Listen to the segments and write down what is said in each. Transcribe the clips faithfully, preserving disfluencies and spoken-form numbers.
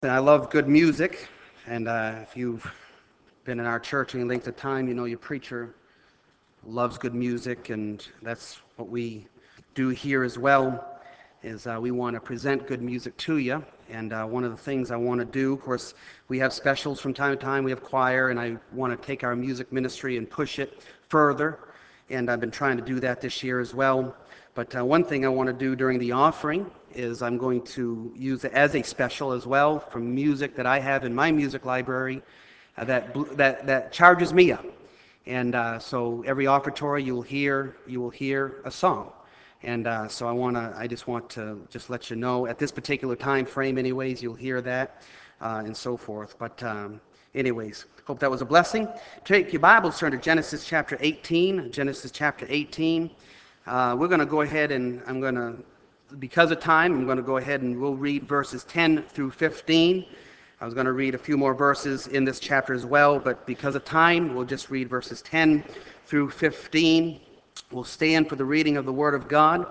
I love good music, and uh, if you've been in our church any length of time, you know your preacher loves good music, and that's what we do here as well. Is uh, we want to present good music to you, and uh, one of the things I want to do, of course, we have specials from time to time. We have choir, and I want to take our music ministry and push it further, and I've been trying to do that this year as well. But uh, one thing I want to do during the offering is I'm going to use it as a special as well from music that I have in my music library uh, that, that, that charges me up. And uh, so every offertory you'll hear, you will hear a song. And uh, so I want to, I just want to just let you know at this particular time frame anyways, you'll hear that uh, and so forth. But um, anyways, hope that was a blessing. Take your Bibles, turn to Genesis chapter eighteen. Genesis chapter eighteen. Uh, we're going to go ahead and I'm going to, because of time, I'm going to go ahead and we'll read verses ten through fifteen. I was going to read a few more verses in this chapter as well, but because of time, we'll just read verses ten through fifteen. We'll stand for the reading of the Word of God.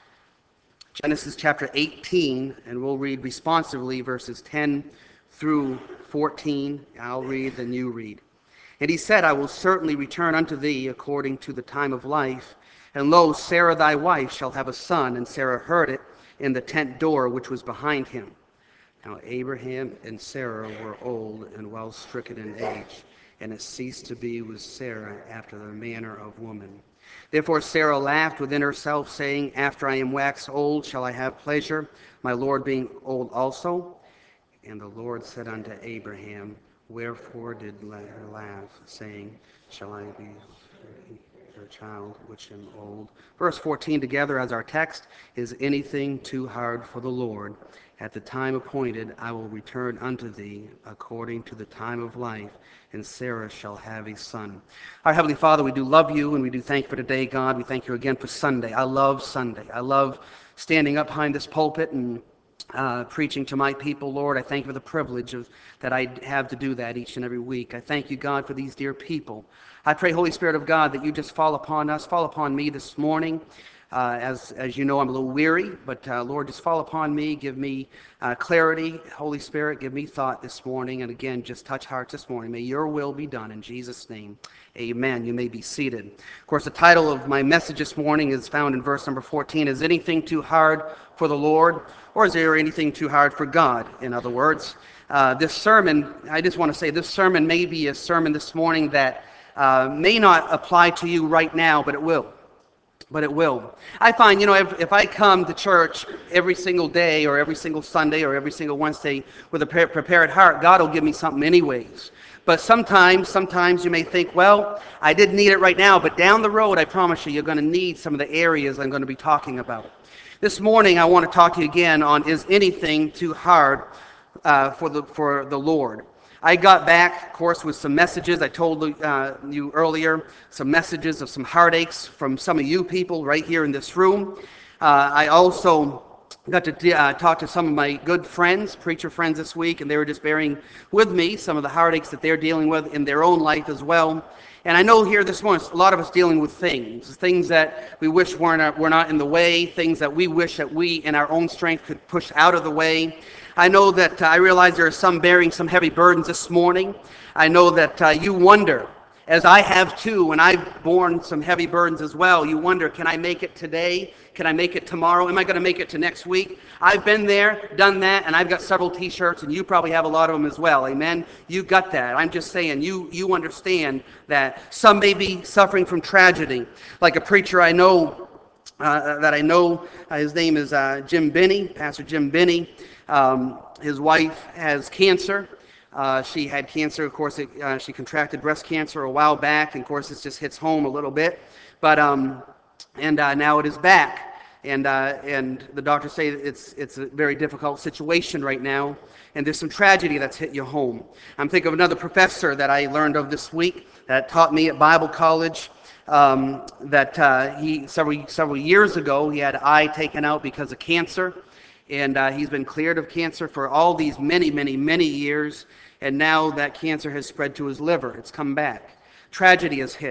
Genesis chapter eighteen, and we'll read responsively verses ten through fourteen. I'll read, then you read. And he said, I will certainly return unto thee according to the time of life. And lo, Sarah thy wife shall have a son. And Sarah heard it in the tent door which was behind him. Now Abraham and Sarah were old and well stricken in age, and it ceased to be with Sarah after the manner of woman. Therefore Sarah laughed within herself, saying, After I am waxed old, shall I have pleasure, my Lord being old also? And the Lord said unto Abraham, Wherefore did her laugh, saying, Shall I be her child, which am old? Verse fourteen together as our text. Is anything too hard for the Lord? At the time appointed I will return unto thee according to the time of life, and Sarah shall have a son. Our Heavenly Father, we do love you, and we do thank you for today, God. We thank you again for Sunday. I love Sunday. I love standing up behind this pulpit and uh, preaching to my people, Lord. I thank you for the privilege of, that I have to do that each and every week. I thank you, God, for these dear people. I pray, Holy Spirit of God, that you just fall upon us, fall upon me this morning. Uh, as, as you know, I'm a little weary, but uh, Lord, just fall upon me. Give me uh, clarity. Holy Spirit, give me thought this morning. And again, just touch hearts this morning. May your will be done in Jesus' name. Amen. You may be seated. Of course, the title of my message this morning is found in verse number fourteen. Is anything too hard for the Lord? Or is there anything too hard for God? In other words, uh, this sermon, I just want to say this sermon may be a sermon this morning that uh, may not apply to you right now, but it will. But it will. I find, you know, if, if I come to church every single day or every single Sunday or every single Wednesday with a pre- prepared heart, God will give me something anyways. But sometimes, sometimes you may think, well, I didn't need it right now, but down the road, I promise you, you're going to need some of the areas I'm going to be talking about. This morning, I want to talk to you again on is anything too hard uh, for the for the Lord. I got back, of course, with some messages. I told uh, you earlier, some messages of some heartaches from some of you people right here in this room. Uh, I also got to uh, talk to some of my good friends, preacher friends this week, and they were just bearing with me some of the heartaches that they're dealing with in their own life as well. And I know here this morning, a lot of us dealing with things, things that we wish weren't, were not in the way, things that we wish that we in our own strength could push out of the way. I know that uh, I realize there are some bearing some heavy burdens this morning. I know that uh, you wonder, as I have too, and I've borne some heavy burdens as well. You wonder, can I make it today? Can I make it tomorrow? Am I going to make it to next week? I've been there, done that, and I've got several t-shirts, and you probably have a lot of them as well. Amen? You got that. I'm just saying, you, you understand that some may be suffering from tragedy. Like a preacher I know, Uh, that I know. Uh, his name is uh, Jim Binney, Pastor Jim Binney. Um, his wife has cancer. Uh, she had cancer, of course, it, uh, she contracted breast cancer a while back, and of course, this just hits home a little bit. But um, and uh, now it is back, and uh, and the doctors say it's it's a very difficult situation right now, and there's some tragedy that's hit you home. I'm thinking of another professor that I learned of this week that taught me at Bible college. Um, that uh, he several several years ago he had an eye taken out because of cancer, and uh, he's been cleared of cancer for all these many many many years, and now that cancer has spread to his liver. It's come back. Tragedy has hit.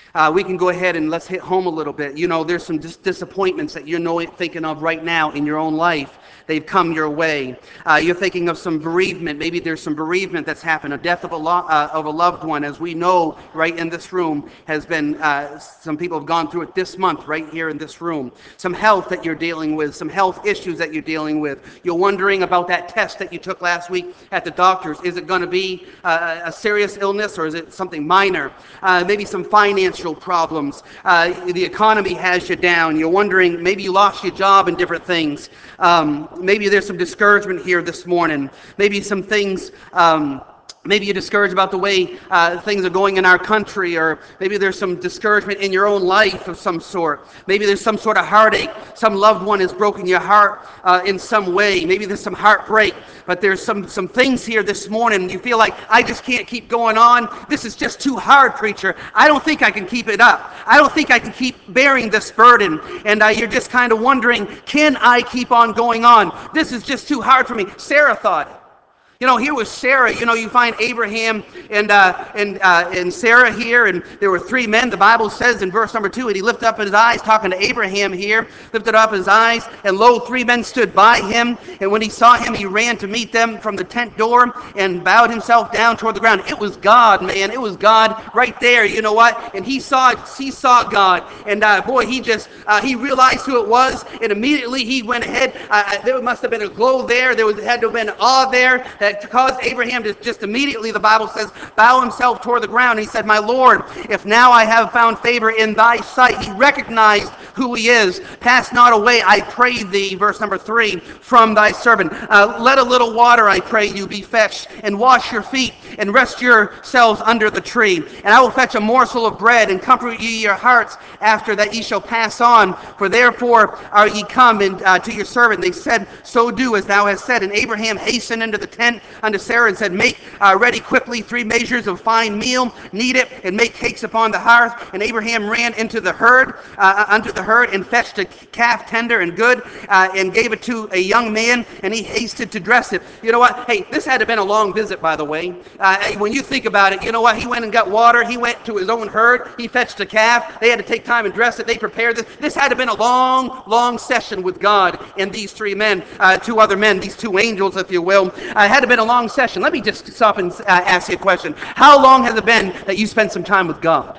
Uh, we can go ahead and let's hit home a little bit. You know, there's some dis- disappointments that you're know, thinking of right now in your own life. They've come your way. Uh, you're thinking of some bereavement. Maybe there's some bereavement that's happened, a death of a, lo- uh, of a loved one. As we know, right in this room, has been, uh, some people have gone through it this month, right here in this room. Some health that you're dealing with, some health issues that you're dealing with. You're wondering about that test that you took last week at the doctor's. Is it going to be uh, a serious illness, or is it something minor? Uh, maybe some financial problems. Uh, the economy has you down. You're wondering, maybe you lost your job and different things. Um, maybe there's some discouragement here this morning. Maybe some things, um, maybe you're discouraged about the way uh, things are going in our country, or maybe there's some discouragement in your own life of some sort. Maybe there's some sort of heartache. Some loved one has broken your heart uh, in some way. Maybe there's some heartbreak, but there's some, some things here this morning. You feel like, I just can't keep going on. This is just too hard, preacher. I don't think I can keep it up. I don't think I can keep bearing this burden. And uh, you're just kind of wondering, can I keep on going on? This is just too hard for me. Sarah thought it. You know, here was Sarah. You know, you find Abraham and uh, and uh, and Sarah here, and there were three men. The Bible says in verse number two, and he lifted up his eyes, talking to Abraham here, lifted up his eyes, and lo, three men stood by him. And when he saw him, he ran to meet them from the tent door and bowed himself down toward the ground. It was God, man. It was God right there. You know what? And he saw he saw God, and uh, boy, he just uh, he realized who it was, and immediately he went ahead. Uh, there must have been a glow there. There was had to have been awe there that caused Abraham to just immediately, the Bible says, bow himself toward the ground. He said, my Lord, if now I have found favor in thy sight. He recognized who he is. Pass not away, I pray thee, verse number three, from thy servant. Uh, let a little water, I pray you, be fetched, and wash your feet, and rest yourselves under the tree. And I will fetch a morsel of bread, and comfort ye your hearts after that ye shall pass on. For therefore are ye come in, uh, to your servant. They said, so do as thou hast said. And Abraham hastened into the tent unto Sarah and said, make uh, ready quickly three measures of fine meal, knead it, and make cakes upon the hearth. And Abraham ran into the herd, uh, unto the herd, and fetched a calf tender and good, uh, and gave it to a young man, and he hasted to dress it. You know what? Hey, this had to have been a long visit, by the way. Uh, when you think about it, you know what? He went and got water. He went to his own herd. He fetched a calf. They had to take time and dress it. They prepared this. This had to have been a long, long session with God and these three men, uh, two other men, these two angels, if you will. Uh, it had to have been a long session. Let me just stop and uh, ask you a question. How long has it been that you spent some time with God?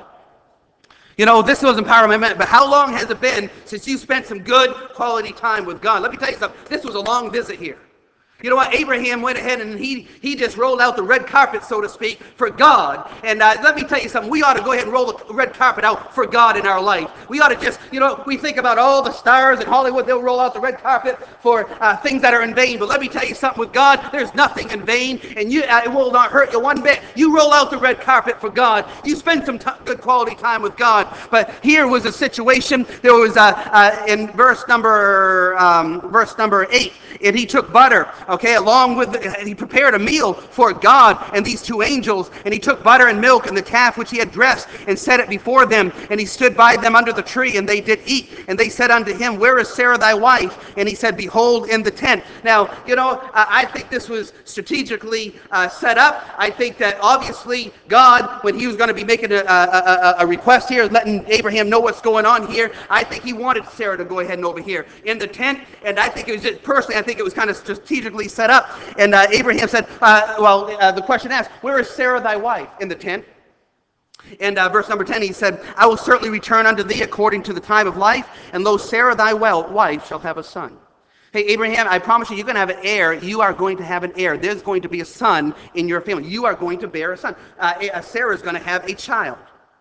You know, this was empowerment, but how long has it been since you spent some good quality time with God? Let me tell you something. This was a long visit here. You know what? Abraham went ahead and he he just rolled out the red carpet, so to speak, for God. And uh, let me tell you something. We ought to go ahead and roll the red carpet out for God in our life. We ought to just, you know, we think about all the stars in Hollywood. They'll roll out the red carpet for uh, things that are in vain. But let me tell you something. With God, there's nothing in vain, and you uh, it will not hurt you one bit. You roll out the red carpet for God. You spend some t- good quality time with God. But here was a situation. There was uh, uh, in verse number um, verse number eight, and he took butter. Okay, along with, the, he prepared a meal for God and these two angels, and he took butter and milk and the calf which he had dressed and set it before them, and he stood by them under the tree, and they did eat. And they said unto him, where is Sarah thy wife? And he said, behold, in the tent. Now, you know, uh, I think this was strategically uh, set up. I think that obviously God, when he was going to be making a, a, a, a request here, letting Abraham know what's going on here, I think he wanted Sarah to go ahead and over here in the tent. And I think it was just, personally, I think it was kind of strategically set up. And uh, Abraham said, uh, well, uh, the question asked, where is Sarah thy wife? In the tent. And uh, verse number ten, he said, I will certainly return unto thee according to the time of life, and lo, Sarah thy well, wife shall have a son. Hey, Abraham, I promise you, you're going to have an heir. You are going to have an heir. There's going to be a son in your family. You are going to bear a son. Uh, Sarah is going to have a child.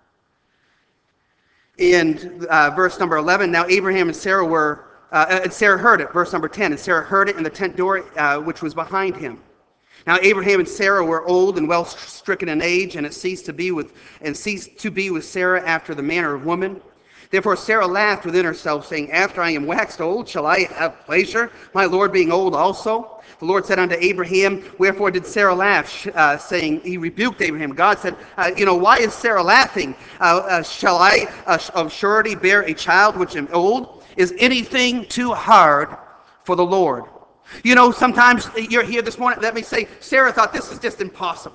In uh, verse number eleven, now Abraham and Sarah were, uh, and Sarah heard it. Verse number ten, and Sarah heard it in the tent door, uh, which was behind him. Now Abraham and Sarah were old and well stricken in age, and it ceased to be with and ceased to be with Sarah after the manner of woman. Therefore Sarah laughed within herself, saying, after I am waxed old, shall I have pleasure, my Lord being old also? The Lord said unto Abraham, wherefore did Sarah laugh, uh, saying, he rebuked Abraham. God said, uh, you know, why is Sarah laughing? Uh, uh, shall I uh, of surety bear a child which am old? Is anything too hard for the Lord? You know, sometimes you're here this morning, let me say, Sarah thought this is just impossible.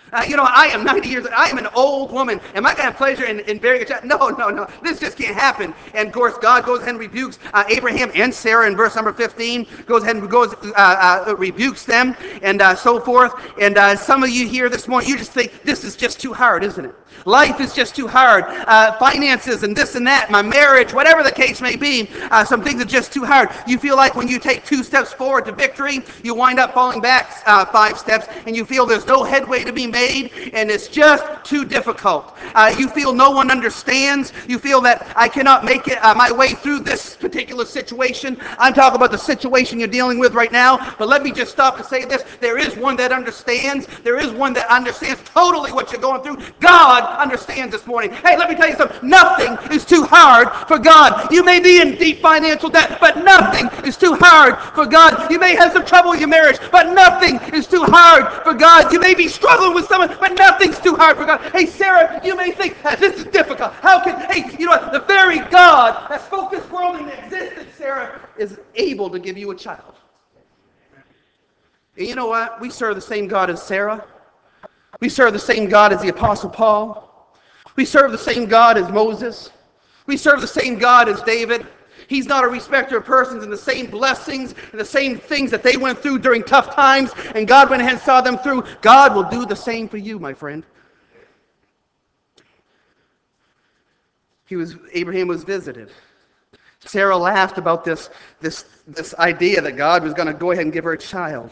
Uh, you know, I am ninety years old. I am an old woman. Am I going to have pleasure in, in bearing a child? No, no, no. This just can't happen. And of course, God goes ahead and rebukes uh, Abraham and Sarah in verse number fifteen. Goes ahead and goes uh, uh, rebukes them and uh, so forth. And uh, some of you here this morning, you just think this is just too hard, isn't it? Life is just too hard. Uh, finances and this and that, my marriage, whatever the case may be, uh, some things are just too hard. You feel like when you take two steps forward to victory, you wind up falling back uh, five steps, and you feel there's no headway to be made, and it's just too difficult. Uh, you feel no one understands. You feel that I cannot make it uh, my way through this particular situation. I'm talking about the situation you're dealing with right now, but let me just stop and say this. There is one that understands. There is one that understands totally what you're going through. God understands this morning. Hey, let me tell you something. Nothing is too hard for God. You may be in deep financial debt, but nothing is too hard for God. You may have some trouble with your marriage, but nothing is too hard for God. You may be struggling with someone, but nothing's too hard for God. Hey, Sarah, you may think that this is difficult. How can, hey, you know what? The very God that spoke this world into existence, Sarah, is able to give you a child. And you know what? We serve the same God as Sarah. We serve the same God as the Apostle Paul. We serve the same God as Moses. We serve the same God as David. He's not a respecter of persons, and the same blessings and the same things that they went through during tough times, and God went ahead and saw them through. God will do the same for you, my friend. He was Abraham was visited. Sarah laughed about this, this, this idea that God was going to go ahead and give her a child.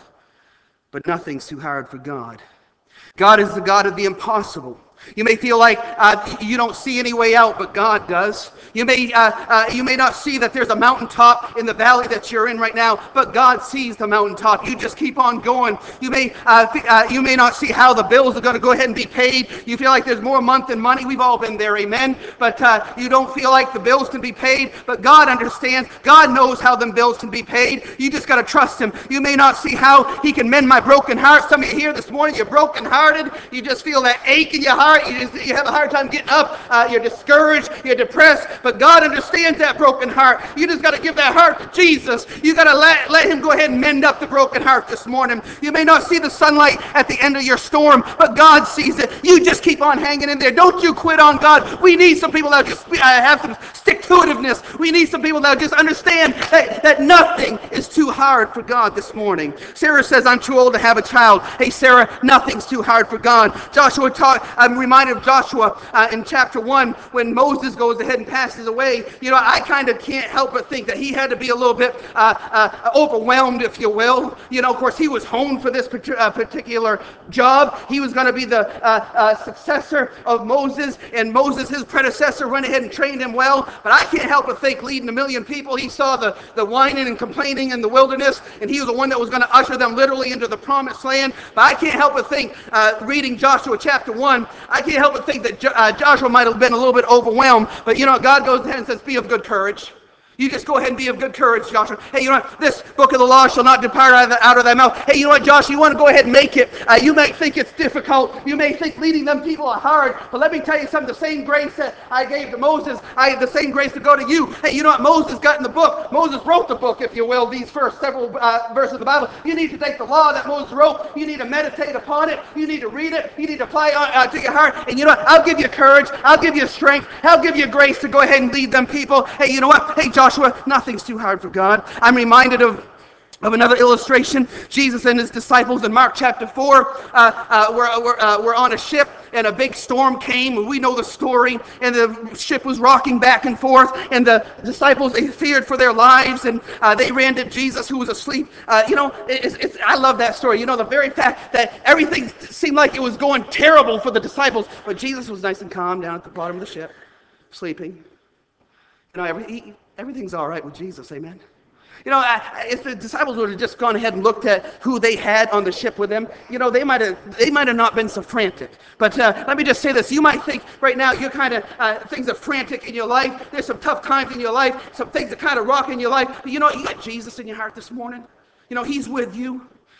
But nothing's too hard for God. God is the God of the impossible. You may feel like uh, you don't see any way out, but God does. You may uh, uh, you may not see that there's a mountaintop in the valley that you're in right now, but God sees the mountaintop. You just keep on going. You may uh, uh, you may not see how the bills are going to go ahead and be paid. You feel like there's more month than money. We've all been there, amen. But uh, you don't feel like the bills can be paid. But God understands. God knows how them bills can be paid. You just got to trust Him. You may not see how He can mend my broken heart. Some of you here this morning, you're brokenhearted. You just feel that ache in your heart. You, just, you have a hard time getting up. Uh, you're discouraged. You're depressed. But God understands that broken heart. You just got to give that heart to Jesus. You got to let, let Him go ahead and mend up the broken heart this morning. You may not see the sunlight at the end of your storm, but God sees it. You just keep on hanging in there. Don't you quit on God. We need some people that just uh, have some stick-to-itiveness. We need some people that just understand that, that nothing is too hard for God this morning. Sarah says, I'm too old to have a child. Hey, Sarah, nothing's too hard for God. Joshua taught, I'm reminded of Joshua uh, in chapter one when Moses goes ahead and passes away. You know, I kind of can't help but think that he had to be a little bit uh, uh, overwhelmed, if you will. You know, of course, he was honed for this uh, particular job. He was going to be the uh, uh, successor of Moses, and Moses, his predecessor, went ahead and trained him well. But I can't help but think, leading a million people, he saw the, the whining and complaining in the wilderness, and he was the one that was going to usher them literally into the promised land. But I can't help but think, uh, reading Joshua chapter one, I can't help but think that jo- uh, Joshua might have been a little bit overwhelmed. But you know, God goes ahead and says, be of good courage. You just go ahead and be of good courage, Joshua. Hey, you know what? This book of the law shall not depart out of, the, out of thy mouth. Hey, you know what, Joshua? You want to go ahead and make it. Uh, you may think it's difficult. You may think leading them people are hard. But let me tell you something. The same grace that I gave to Moses, I have the same grace to go to you. Hey, you know what Moses got in the book? Moses wrote the book, if you will, these first several uh, verses of the Bible. You need to take the law that Moses wrote. You need to meditate upon it. You need to read it. You need to apply it uh, to your heart. And you know what? I'll give you courage. I'll give you strength. I'll give you grace to go ahead and lead them people. Hey, you know what? Hey, Joshua. Joshua, nothing's too hard for God. I'm reminded of Of another illustration. Jesus and his disciples in Mark chapter four uh, uh, were, were, uh, were on a ship, and a big storm came. We know the story, and the ship was rocking back and forth, and the disciples, they feared for their lives, and uh, they ran to Jesus, who was asleep. Uh, you know, it's, it's, I love that story. You know, the very fact that everything seemed like it was going terrible for the disciples, but Jesus was nice and calm down at the bottom of the ship, sleeping. You know, every, he, everything's all right with Jesus, amen? You know, if the disciples would have just gone ahead and looked at who they had on the ship with them, you know, they might have they might have not been so frantic. But uh, let me just say this. You might think right now you're kind of, uh, things are frantic in your life. There's some tough times in your life, some things that kind of rock in your life. But you know, you got Jesus in your heart this morning. You know, He's with you.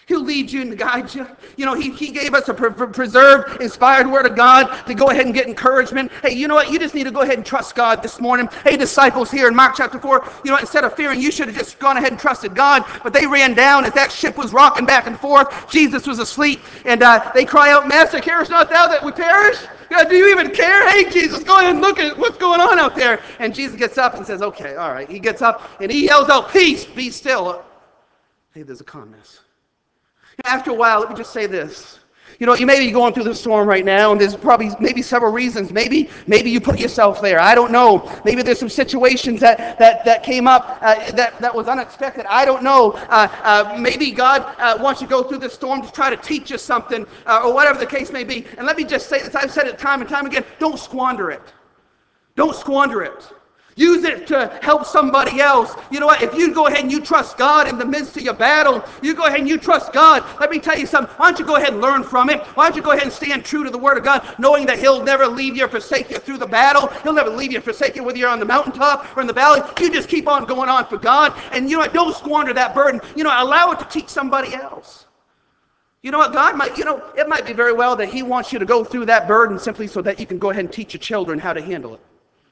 He'll lead you and guide you. You know, he, he gave us a pre- preserved, inspired word of God to go ahead and get encouragement. Hey, you know what? You just need to go ahead and trust God this morning. Hey, disciples here in Mark chapter four, you know, instead of fearing, you should have just gone ahead and trusted God. But they ran down as that ship was rocking back and forth. Jesus was asleep. And uh, they cry out, Master, carest not thou that we perish? God, do you even care? Hey, Jesus, go ahead and look at what's going on out there. And Jesus gets up and says, okay, all right. He gets up and he yells out, peace, be still. Hey, there's a calmness. After a while, let me just say this. You know, you may be going through the storm right now, and there's probably maybe several reasons. Maybe maybe you put yourself there. I don't know. Maybe there's some situations that that, that came up uh, that, that was unexpected. I don't know. Uh, uh, maybe God uh, wants you to go through this storm to try to teach you something, uh, or whatever the case may be. And let me just say this. I've said it time and time again. Don't squander it. Don't squander it. Use it to help somebody else. You know what? If you go ahead and you trust God in the midst of your battle, you go ahead and you trust God. Let me tell you something. Why don't you go ahead and learn from it? Why don't you go ahead and stand true to the Word of God, knowing that He'll never leave you or forsake you through the battle. He'll never leave you or forsake you, whether you're on the mountaintop or in the valley. You just keep on going on for God. And you know what? Don't squander that burden. You know, allow it to teach somebody else. You know what? God might, you know, it might be very well that He wants you to go through that burden simply so that you can go ahead and teach your children how to handle it.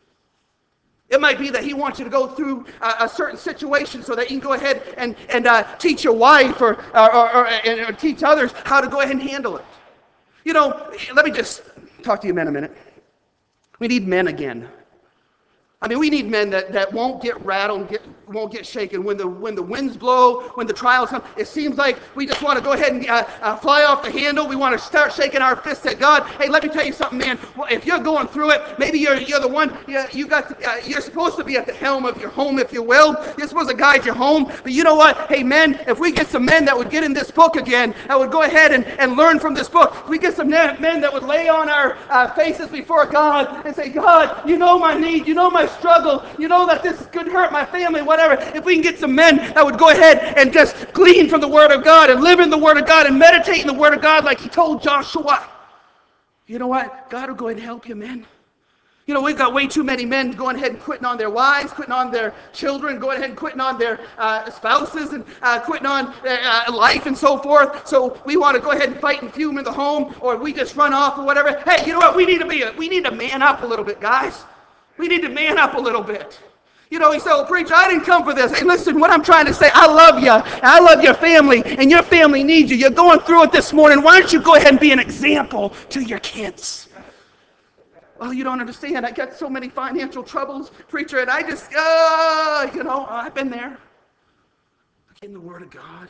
It might be that He wants you to go through a, a certain situation so that you can go ahead and, and uh, teach your wife or, or, or, or, and, or teach others how to go ahead and handle it. You know, let me just talk to you men a minute. We need men again. I mean, we need men that, that won't get rattled, get, won't get shaken. When the when the winds blow, when the trials come, it seems like we just want to go ahead and uh, uh, fly off the handle. We want to start shaking our fists at God. Hey, let me tell you something, man. Well, if you're going through it, maybe you're you're the one. You, you got to, uh, you're supposed to be at the helm of your home, if you will. You're supposed to guide your home. But you know what? Hey, men, if we get some men that would get in this book again, that would go ahead and, and learn from this book. If we get some men that would lay on our uh, faces before God and say, God, you know my need. You know my struggle. You know that this could hurt my family, whatever. If we can get some men that would go ahead and just glean from the Word of God and live in the Word of God and meditate in the Word of God like He told Joshua, you know what? God will go ahead and help you, men. You know, we've got way too many men going ahead and quitting on their wives, quitting on their children, going ahead and quitting on their uh, spouses, and uh, quitting on uh, life and so forth. So we want to go ahead and fight and fume in the home, or we just run off or whatever. Hey, you know what? We need to be, a, we need to man up a little bit, guys. We need to man up a little bit. You know, he said, well, preacher, I didn't come for this. Hey, listen, what I'm trying to say, I love you. I love your family, and your family needs you. You're going through it this morning. Why don't you go ahead and be an example to your kids? Well, you don't understand. I got so many financial troubles, preacher, and I just, uh, you know, I've been there. In the Word of God.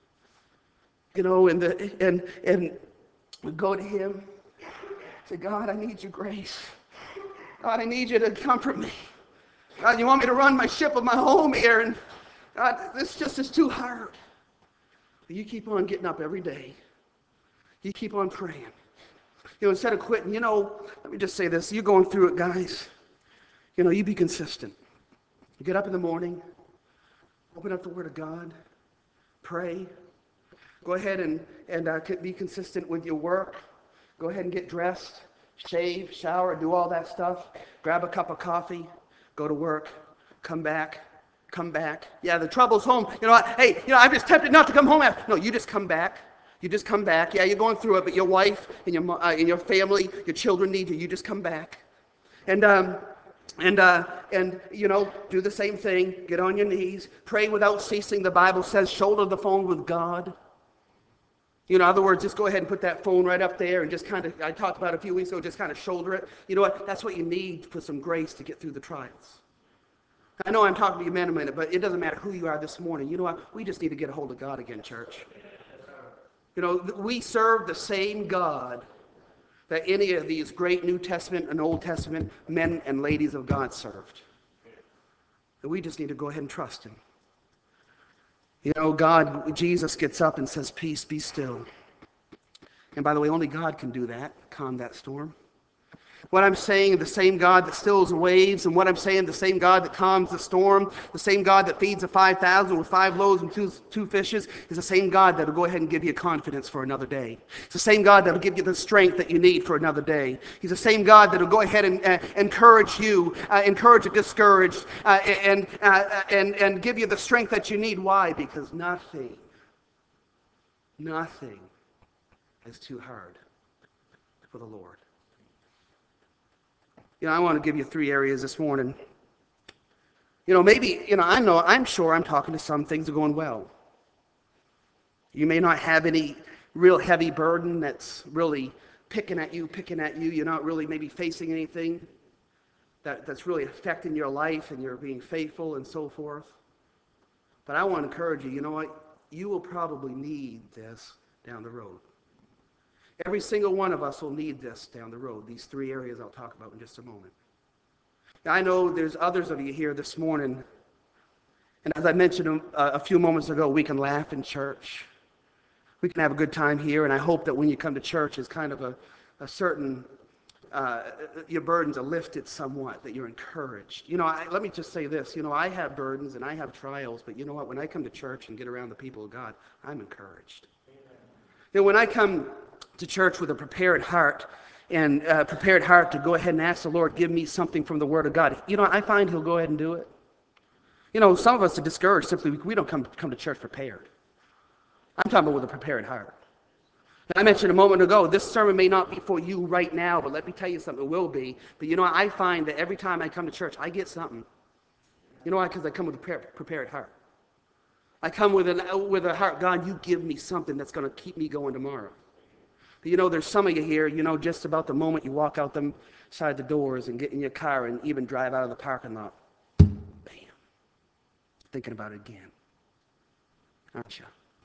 You know, and, the, and, and we go to Him. Say, God, I need your grace. God, I need you to comfort me. God, you want me to run my ship of my home here, and God, this just is too hard. But you keep on getting up every day. You keep on praying. You know, instead of quitting, you know, let me just say this. You're going through it, guys. You know, you be consistent. You get up in the morning, open up the Word of God, pray. Go ahead and, and uh, be consistent with your work. Go ahead and get dressed, shave, shower, do all that stuff. Grab a cup of coffee. Go to work, come back, come back. Yeah, the trouble's home. You know what? Hey, you know, I'm just tempted not to come home after. No, you just come back. You just come back. Yeah, you're going through it, but your wife and your uh, and your family, your children need you. You just come back. And um and uh and you know, do the same thing. Get on your knees. Pray without ceasing. The Bible says shoulder the phone with God. You know, in other words, just go ahead and put that phone right up there and just kind of, I talked about it a few weeks ago, just kind of shoulder it. You know what? That's what you need for some grace to get through the trials. I know I'm talking to you men a minute, but it doesn't matter who you are this morning. You know what? We just need to get a hold of God again, church. You know, we serve the same God that any of these great New Testament and Old Testament men and ladies of God served. And we just need to go ahead and trust Him. You know, God, Jesus gets up and says, peace, be still. And by the way, only God can do that, calm that storm. What I'm saying, the same God that stills the waves, and what I'm saying, the same God that calms the storm, the same God that feeds the five thousand with five loaves and two, two fishes, is the same God that will go ahead and give you confidence for another day. It's the same God that will give you the strength that you need for another day. He's the same God that will go ahead and uh, encourage you, uh, encourage the discouraged, uh, and, uh, and, and give you the strength that you need. Why? Because nothing, Nothing is too hard for the Lord. You know, I want to give you three areas this morning. You know, maybe, you know, I know, I'm sure I'm talking to some things are going well. You may not have any real heavy burden that's really picking at you, picking at you. You're not really maybe facing anything that, that's really affecting your life and you're being faithful and so forth. But I want to encourage you, you know what? You will probably need this down the road. Every single one of us will need this down the road, these three areas I'll talk about in just a moment. Now, I know there's others of you here this morning, and as I mentioned a, a few moments ago, we can laugh in church. We can have a good time here, and I hope that when you come to church, it's kind of a, a certain, uh, your burdens are lifted somewhat, that you're encouraged. You know, I, let me just say this. You know, I have burdens and I have trials, but you know what? When I come to church and get around the people of God, I'm encouraged. You know, when I come to church with a prepared heart, and a prepared heart to go ahead and ask the Lord, give me something from the Word of God, you know, I find He'll go ahead and do it. You know, some of us are discouraged simply we don't come, come to church prepared. I'm talking about with a prepared heart. Now, I mentioned a moment ago, this sermon may not be for you right now, but let me tell you something, it will be. But you know, I find that every time I come to church, I get something. You know why? Because I come with a prepared, prepared heart. I come with, an, with a heart, God, you give me something that's going to keep me going tomorrow. But you know, there's some of you here, you know, just about the moment you walk out them side the doors and get in your car and even drive out of the parking lot, bam, thinking about it again, aren't you?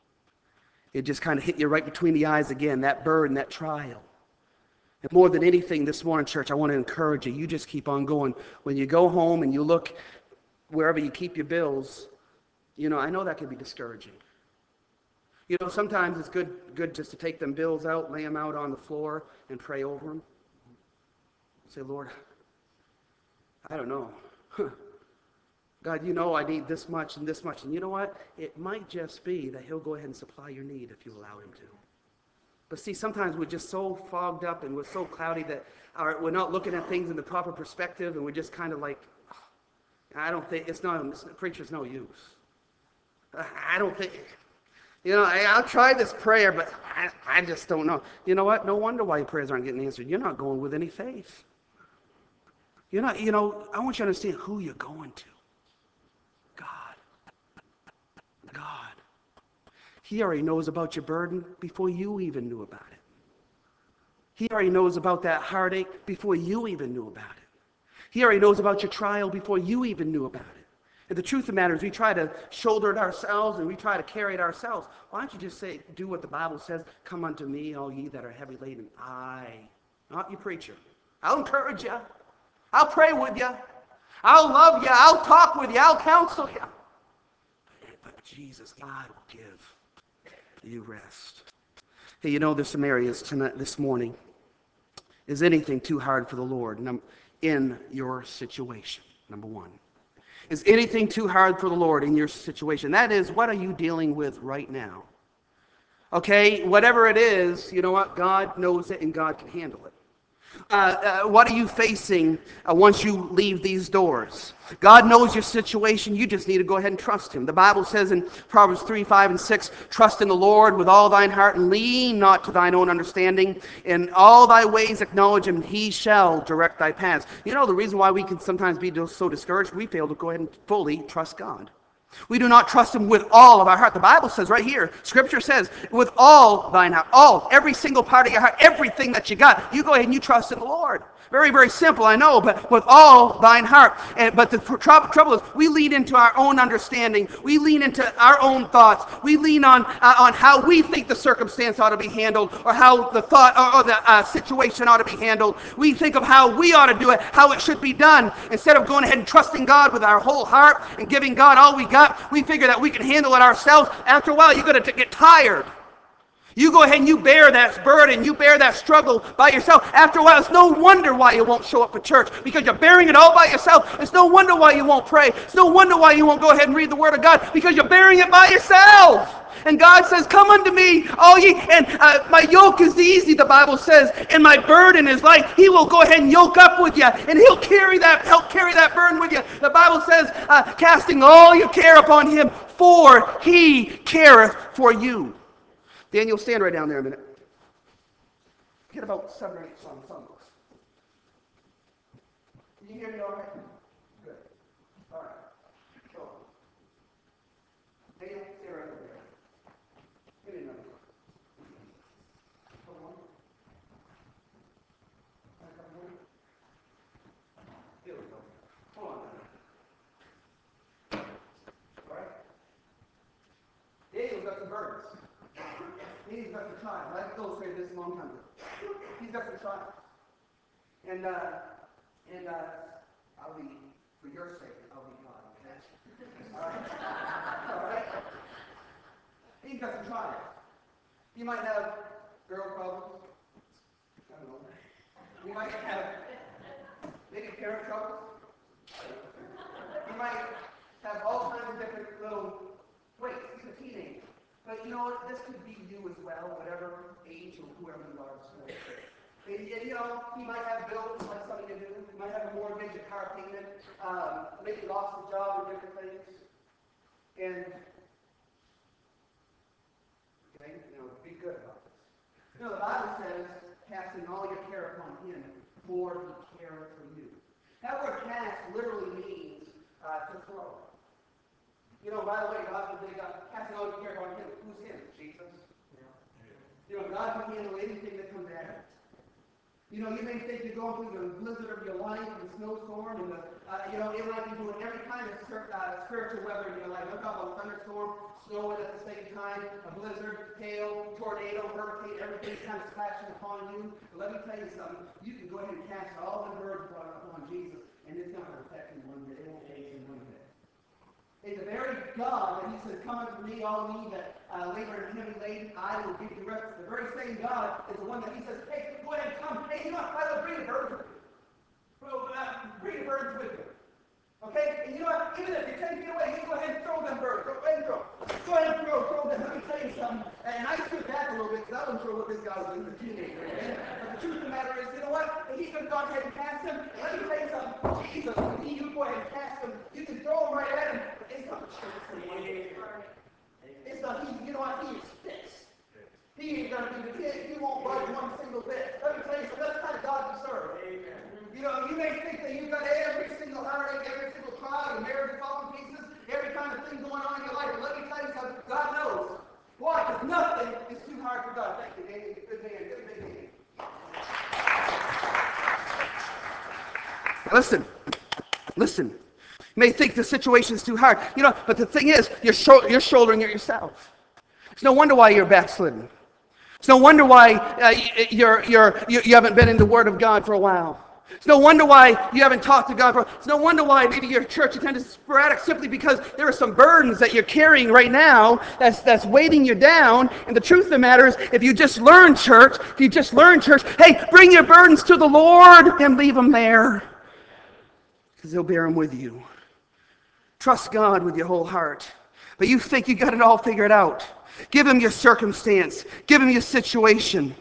It just kind of hit you right between the eyes again, that burden, that trial. And more than anything this morning, church, I want to encourage you, you just keep on going. When you go home and you look wherever you keep your bills, you know, I know that can be discouraging. You know, sometimes it's good, good just to take them bills out, lay them out on the floor, and pray over them. Say, Lord, I don't know. God, you know I need this much and this much. And you know what? It might just be that He'll go ahead and supply your need if you allow Him to. But see, sometimes we're just so fogged up and we're so cloudy that our, we're not looking at things in the proper perspective, and we're just kind of like, oh, I don't think, it's not, it's, preacher's no use. I don't think... You know, I, I'll try this prayer, but I, I just don't know. You know what? No wonder why your prayers aren't getting answered. You're not going with any faith. You're not, you know, I want you to understand who you're going to. God. God. He already knows about your burden before you even knew about it. He already knows about that heartache before you even knew about it. He already knows about your trial before you even knew about it. And the truth of the matter is we try to shoulder it ourselves and we try to carry it ourselves. Why don't you just say, do what the Bible says, come unto me, all ye that are heavy laden. I, not you preacher. I'll encourage you. I'll pray with you. I'll love you. I'll talk with you. I'll counsel you. But Jesus, God will give you rest. Hey, you know, there's some areas tonight, this morning. Is anything too hard for the Lord in your situation? Number one. Is anything too hard for the Lord in your situation? That is, what are you dealing with right now? Okay, whatever it is, you know what? God knows it and God can handle it. Uh, uh, what are you facing uh, once you leave these doors? God knows your situation. You just need to go ahead and trust Him. The Bible says in Proverbs three, five, and six, trust in the Lord with all thine heart and lean not to thine own understanding. In all thy ways acknowledge Him, He shall direct thy paths. You know the reason why we can sometimes be so discouraged? We fail to go ahead and fully trust God. We do not trust Him with all of our heart. The Bible says right here, Scripture says, with all thine heart, all, every single part of your heart, everything that you got, you go ahead and you trust in the Lord. Very, very simple, I know, but with all thine heart. And, but the tr- trouble is, we lean into our own understanding. We lean into our own thoughts. We lean on uh, on how we think the circumstance ought to be handled, or how the thought or, or the uh, situation ought to be handled. We think of how we ought to do it, how it should be done, instead of going ahead and trusting God with our whole heart and giving God all we got. We figure that we can handle it ourselves. After a while, you're going to get tired. You go ahead and you bear that burden, you bear that struggle by yourself. After a while, it's no wonder why you won't show up for church, because you're bearing it all by yourself. It's no wonder why you won't pray. It's no wonder why you won't go ahead and read the Word of God, because you're bearing it by yourself. And God says, come unto me, all ye, and uh, my yoke is easy, the Bible says, and my burden is light. He will go ahead and yoke up with you, and He'll carry that, help carry that burden with you. The Bible says, uh, casting all your care upon Him, for He careth for you. Daniel, stand right down there a minute. Get about seven or eight songs, songbooks. Can you hear me all right? Good. All right. Go on. Daniel, stay right over there. Give me another one. Come on. Come on. Here we go. Hold on. All right. Daniel's got some birds. He's got some trials. I've illustrated this a long time ago. He's got some trials. And, uh, and, uh, I'll be, for your sake, I'll be God, okay? All right? All right? He's got some trials. You might have girl problems. I don't know. You might have maybe parent troubles. You might have all kinds of different little, wait, he's a teenager. But you know what? This could be you as well, whatever age or whoever you are. And, you know, he might have bills, like something to do. He might have a mortgage, a car payment, um, maybe lost his job or different things. And, okay, you know, be good about this. You know, the Bible says, casting all your care upon him, for he careth for you. That word cast literally means uh, to throw. You know, by the way, God says, casting all your care upon him. Who's him? Jesus. Yeah. You know, God can handle anything that comes at him. You know, you may think you're going through the blizzard of your life, the snowstorm, and the, uh, you know, it might be doing every kind of uh, spiritual weather in your life. I'm talking about thunderstorm, snowing at the same time, a blizzard, hail, tornado, hurricane, everything's kind of splashing upon you. But let me tell you something. You can go ahead and cast all the burdens upon Jesus, and it's not going to affect him one bit. It won't take him one bit. It's the very God that he says, come unto me, all ye that uh, labor and heavy laden, I will give you rest. The very same God is the one that he says, hey, go ahead and come. Hey, you know what? I will bring the burdens with you. Well, uh, bring the burdens with you. Okay? And you know what? Even if you're ten feet away, you go ahead and throw them burdens. Go ahead and throw. Go ahead and throw, throw them. Let me tell you something. And I stood back a little bit because I wasn't sure what this guy was doing as a teenager. Okay? But the truth of the matter is, you know what? He's going to go ahead and cast him. And let me tell you something. Jesus, when you go ahead and cast him, you can throw him right at him. It's not It's not, he, you know what, he is fixed. He ain't going to be the kid. He won't budge one single bit. Let me tell you, so that's the kind of God we serve. Amen. You know, you may think that you've got every single heartache, every single trial, your marriage is falling to pieces, every kind of thing going on in your life. But let me tell you something, God knows. Why? Because nothing is too hard for God. Thank you, Danny. Good man. Good man. Listen. Listen. You may think the situation is too hard. You know, but the thing is, you're, sho- you're shouldering it yourself. It's no wonder why you're backslidden. It's no wonder why uh, you're, you're, you, you haven't been in the Word of God for a while. It's no wonder why you haven't talked to God for a while. It's no wonder why maybe your church attendance is sporadic, simply because there are some burdens that you're carrying right now that's, that's weighting you down. And the truth of the matter is, if you just learn church, if you just learn church, hey, bring your burdens to the Lord and leave them there, because he'll bear them with you. Trust God with your whole heart. But you think you got it all figured out. Give him your circumstance. Give him your situation.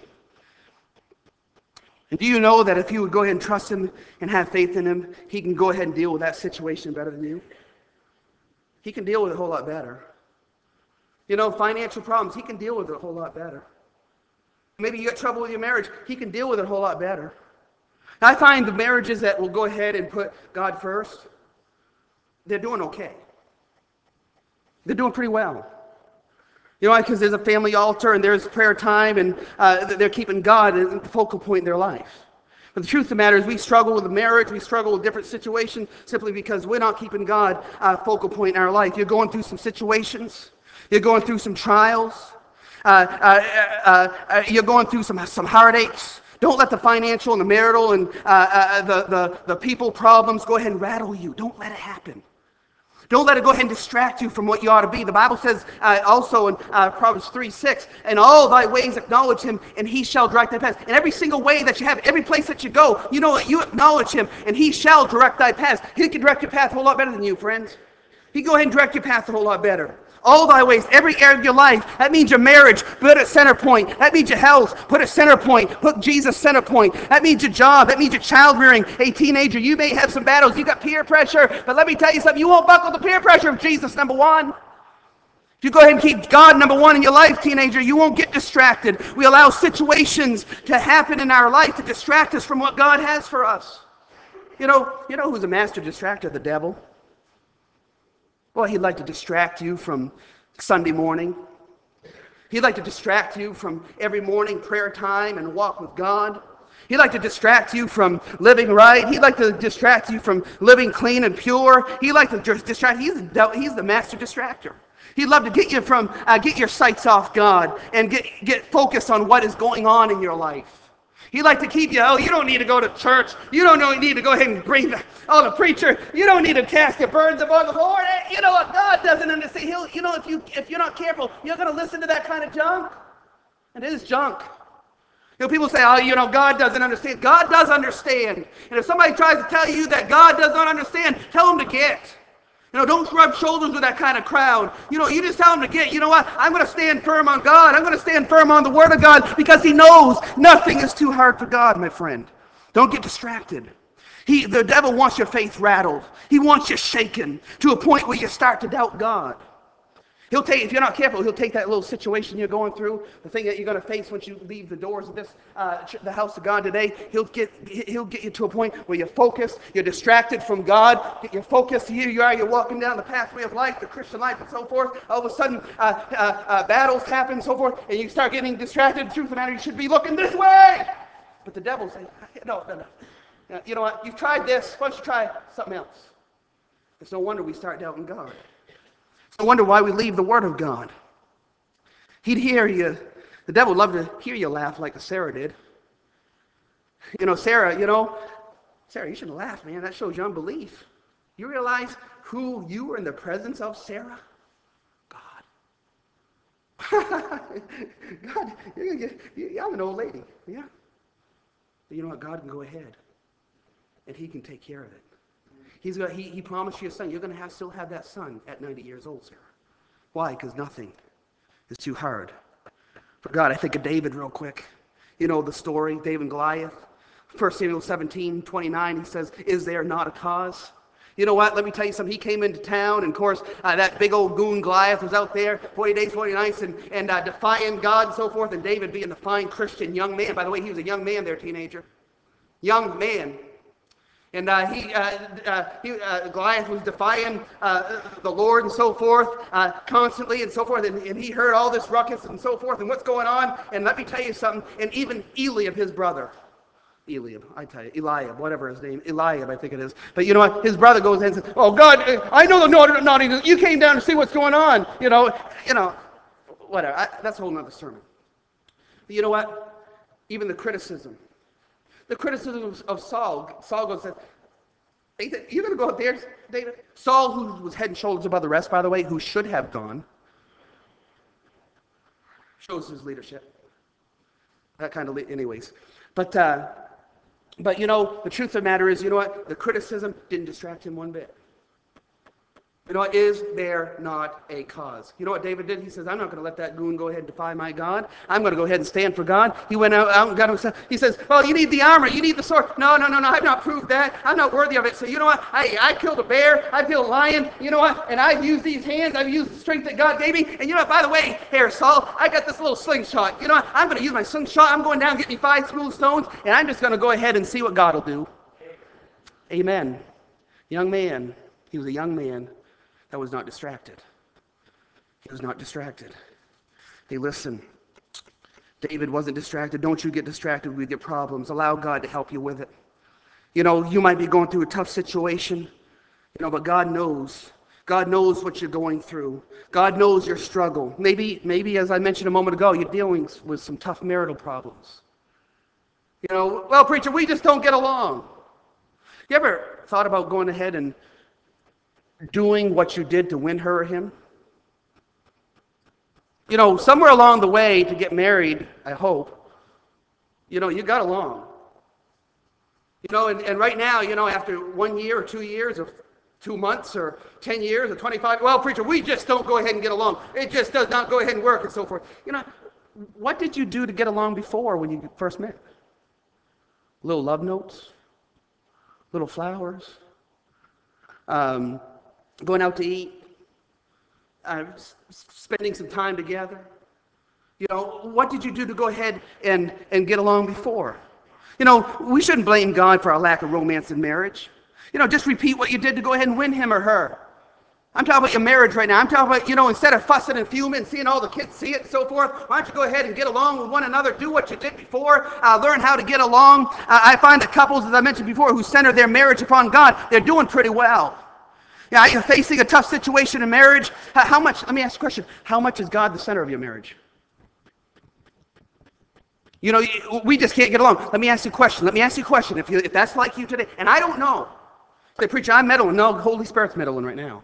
And do you know that if you would go ahead and trust him and have faith in him, he can go ahead and deal with that situation better than you? He can deal with it a whole lot better. You know, financial problems, he can deal with it a whole lot better. Maybe you got trouble with your marriage, he can deal with it a whole lot better. I find the marriages that will go ahead and put God first, they're doing okay. They're doing pretty well. You know why? Because there's a family altar and there's prayer time, and uh, they're keeping God at the focal point in their life. But the truth of the matter is, we struggle with marriage, we struggle with different situations simply because we're not keeping God uh, focal point in our life. You're going through some situations, you're going through some trials, uh, uh, uh, uh, you're going through some, some heartaches. Don't let the financial and the marital and uh, uh, the, the, the people problems go ahead and rattle you. Don't let it happen. Don't let it go ahead and distract you from what you ought to be. The Bible says uh, also in uh, Proverbs three six, in all thy ways acknowledge him, and he shall direct thy paths. In every single way that you have, every place that you go, you know what? You acknowledge him, and he shall direct thy paths. He can direct your path a whole lot better than you, friends. He can go ahead and direct your path a whole lot better. All thy ways, every area of your life. That means your marriage, put it center point. That means your health, put it center point. Put Jesus center point. That means your job. That means your child rearing. Hey, teenager, you may have some battles. You got peer pressure, but let me tell you something. You won't buckle to peer pressure of Jesus, number one. If you go ahead and keep God number one in your life, teenager, you won't get distracted. We allow situations to happen in our life to distract us from what God has for us. You know, you know who's a master distractor? The devil. Well, he'd like to distract you from Sunday morning. He'd like to distract you from every morning prayer time and walk with God. He'd like to distract you from living right. He'd like to distract you from living clean and pure. He'd like to distract. He's the, he's the master distractor. He'd love to get you from uh, get your sights off God and get get focused on what is going on in your life. He'd like to keep you. Oh, you don't need to go to church. You don't need to go ahead and bring the oh the preacher. You don't need to cast your burdens upon the Lord. You know what? God doesn't understand. He'll you know if you if you're not careful, you're going to listen to that kind of junk. And it is junk. You know, people say, oh, you know, God doesn't understand. God does understand. And if somebody tries to tell you that God does not understand, tell them to get. You know, don't rub shoulders with that kind of crowd. You know, you just tell them to get, you know what? I'm going to stand firm on God. I'm going to stand firm on the Word of God because He knows nothing is too hard for God, my friend. Don't get distracted. He, the devil wants your faith rattled. He wants you shaken to a point where you start to doubt God. He'll take, if you're not careful, he'll take that little situation you're going through, the thing that you're going to face once you leave the doors of this, uh, the house of God today. He'll get, he'll get you to a point where you're focused, you're distracted from God, get your focus. Here you are, you're walking down the pathway of life, the Christian life, and so forth. All of a sudden, uh, uh, uh, battles happen, and so forth, and you start getting distracted. The truth of the matter, you should be looking this way. But the devil says, no, no, no. You know what? You've tried this. Why don't you try something else? It's no wonder we start doubting God. I wonder why we leave the Word of God. He'd hear you. The devil would love to hear you laugh like Sarah did. You know, Sarah, you know, Sarah, you shouldn't laugh, man. That shows your unbelief. You realize who you were in the presence of, Sarah? God. God, you're gonna get, you, I'm an old lady. Yeah. But you know what? God can go ahead, and He can take care of it. He's got, he, he promised you a son. You're going to have, still have that son at ninety years old, Sarah. Why? Because nothing is too hard for God. I think of David real quick. You know the story, David and Goliath. First Samuel seventeen, twenty-nine, he says, is there not a cause? You know what? Let me tell you something. He came into town, and of course, uh, that big old goon Goliath was out there, forty days, forty nights, and, and uh, defying God and so forth, and David being the fine Christian young man. By the way, he was a young man there, teenager. Young man. And uh, he, uh, uh, he uh, Goliath was defying uh, the Lord and so forth uh, constantly and so forth. And, and he heard all this ruckus and so forth and what's going on. And let me tell you something. And even Eliab, his brother, Eliab, I tell you, Eliab, whatever his name, Eliab, I think it is. But you know what? His brother goes in and says, "Oh God, I know the naughty, naughty. You came down to see what's going on. You know, you know, whatever. I, that's a whole nother sermon. But you know what? Even the criticism. The criticism of Saul, Saul goes and says, you're going to go out there, David? Saul, who was head and shoulders above the rest, by the way, who should have gone, shows his leadership. That kind of, le- anyways. But, uh, but, you know, the truth of the matter is, you know what? The criticism didn't distract him one bit. You know what? Is there not a cause? You know what David did? He says, I'm not going to let that goon go ahead and defy my God. I'm going to go ahead and stand for God. He went out, out and got himself. He says, well, you need the armor. You need the sword. No, no, no, no. I've not proved that. I'm not worthy of it. So you know what? I, I killed a bear. I killed a lion. You know what? And I've used these hands. I've used the strength that God gave me. And you know what? By the way, here, Saul, I got this little slingshot. You know what? I'm going to use my slingshot. I'm going down and get me five smooth stones. And I'm just going to go ahead and see what God will do. Amen. Young man. He was a young man that was not distracted. He was not distracted. Hey, listen. David wasn't distracted. Don't you get distracted with your problems. Allow God to help you with it. You know, you might be going through a tough situation, you know, but God knows. God knows what you're going through. God knows your struggle. Maybe, maybe as I mentioned a moment ago, you're dealing with some tough marital problems. You know, well, preacher, we just don't get along. You ever thought about going ahead and doing what you did to win her or him? You know, somewhere along the way to get married, I hope, you know, you got along. You know, and, and right now, you know, after one year or two years or two months or ten years or twenty-five, well, preacher, we just don't go ahead and get along. It just does not go ahead and work and so forth. You know, what did you do to get along before when you first met? Little love notes? Little flowers? Um, going out to eat? uh, s- spending some time together? You know, what did you do to go ahead and, and get along before? You know, we shouldn't blame God for our lack of romance in marriage. You know, just repeat what you did to go ahead and win him or her. I'm talking about your marriage right now. I'm talking about, you know, instead of fussing and fuming and seeing all the kids see it and so forth, why don't you go ahead and get along with one another, do what you did before, uh, learn how to get along. Uh, I find that couples, as I mentioned before, who center their marriage upon God, they're doing pretty well. Yeah, you're facing a tough situation in marriage. How, how much, let me ask you a question, how much is God the center of your marriage? You know, we just can't get along. Let me ask you a question. Let me ask you a question. If, you, if that's like you today, and I don't know. Say, preacher, I'm meddling. No, the Holy Spirit's meddling right now.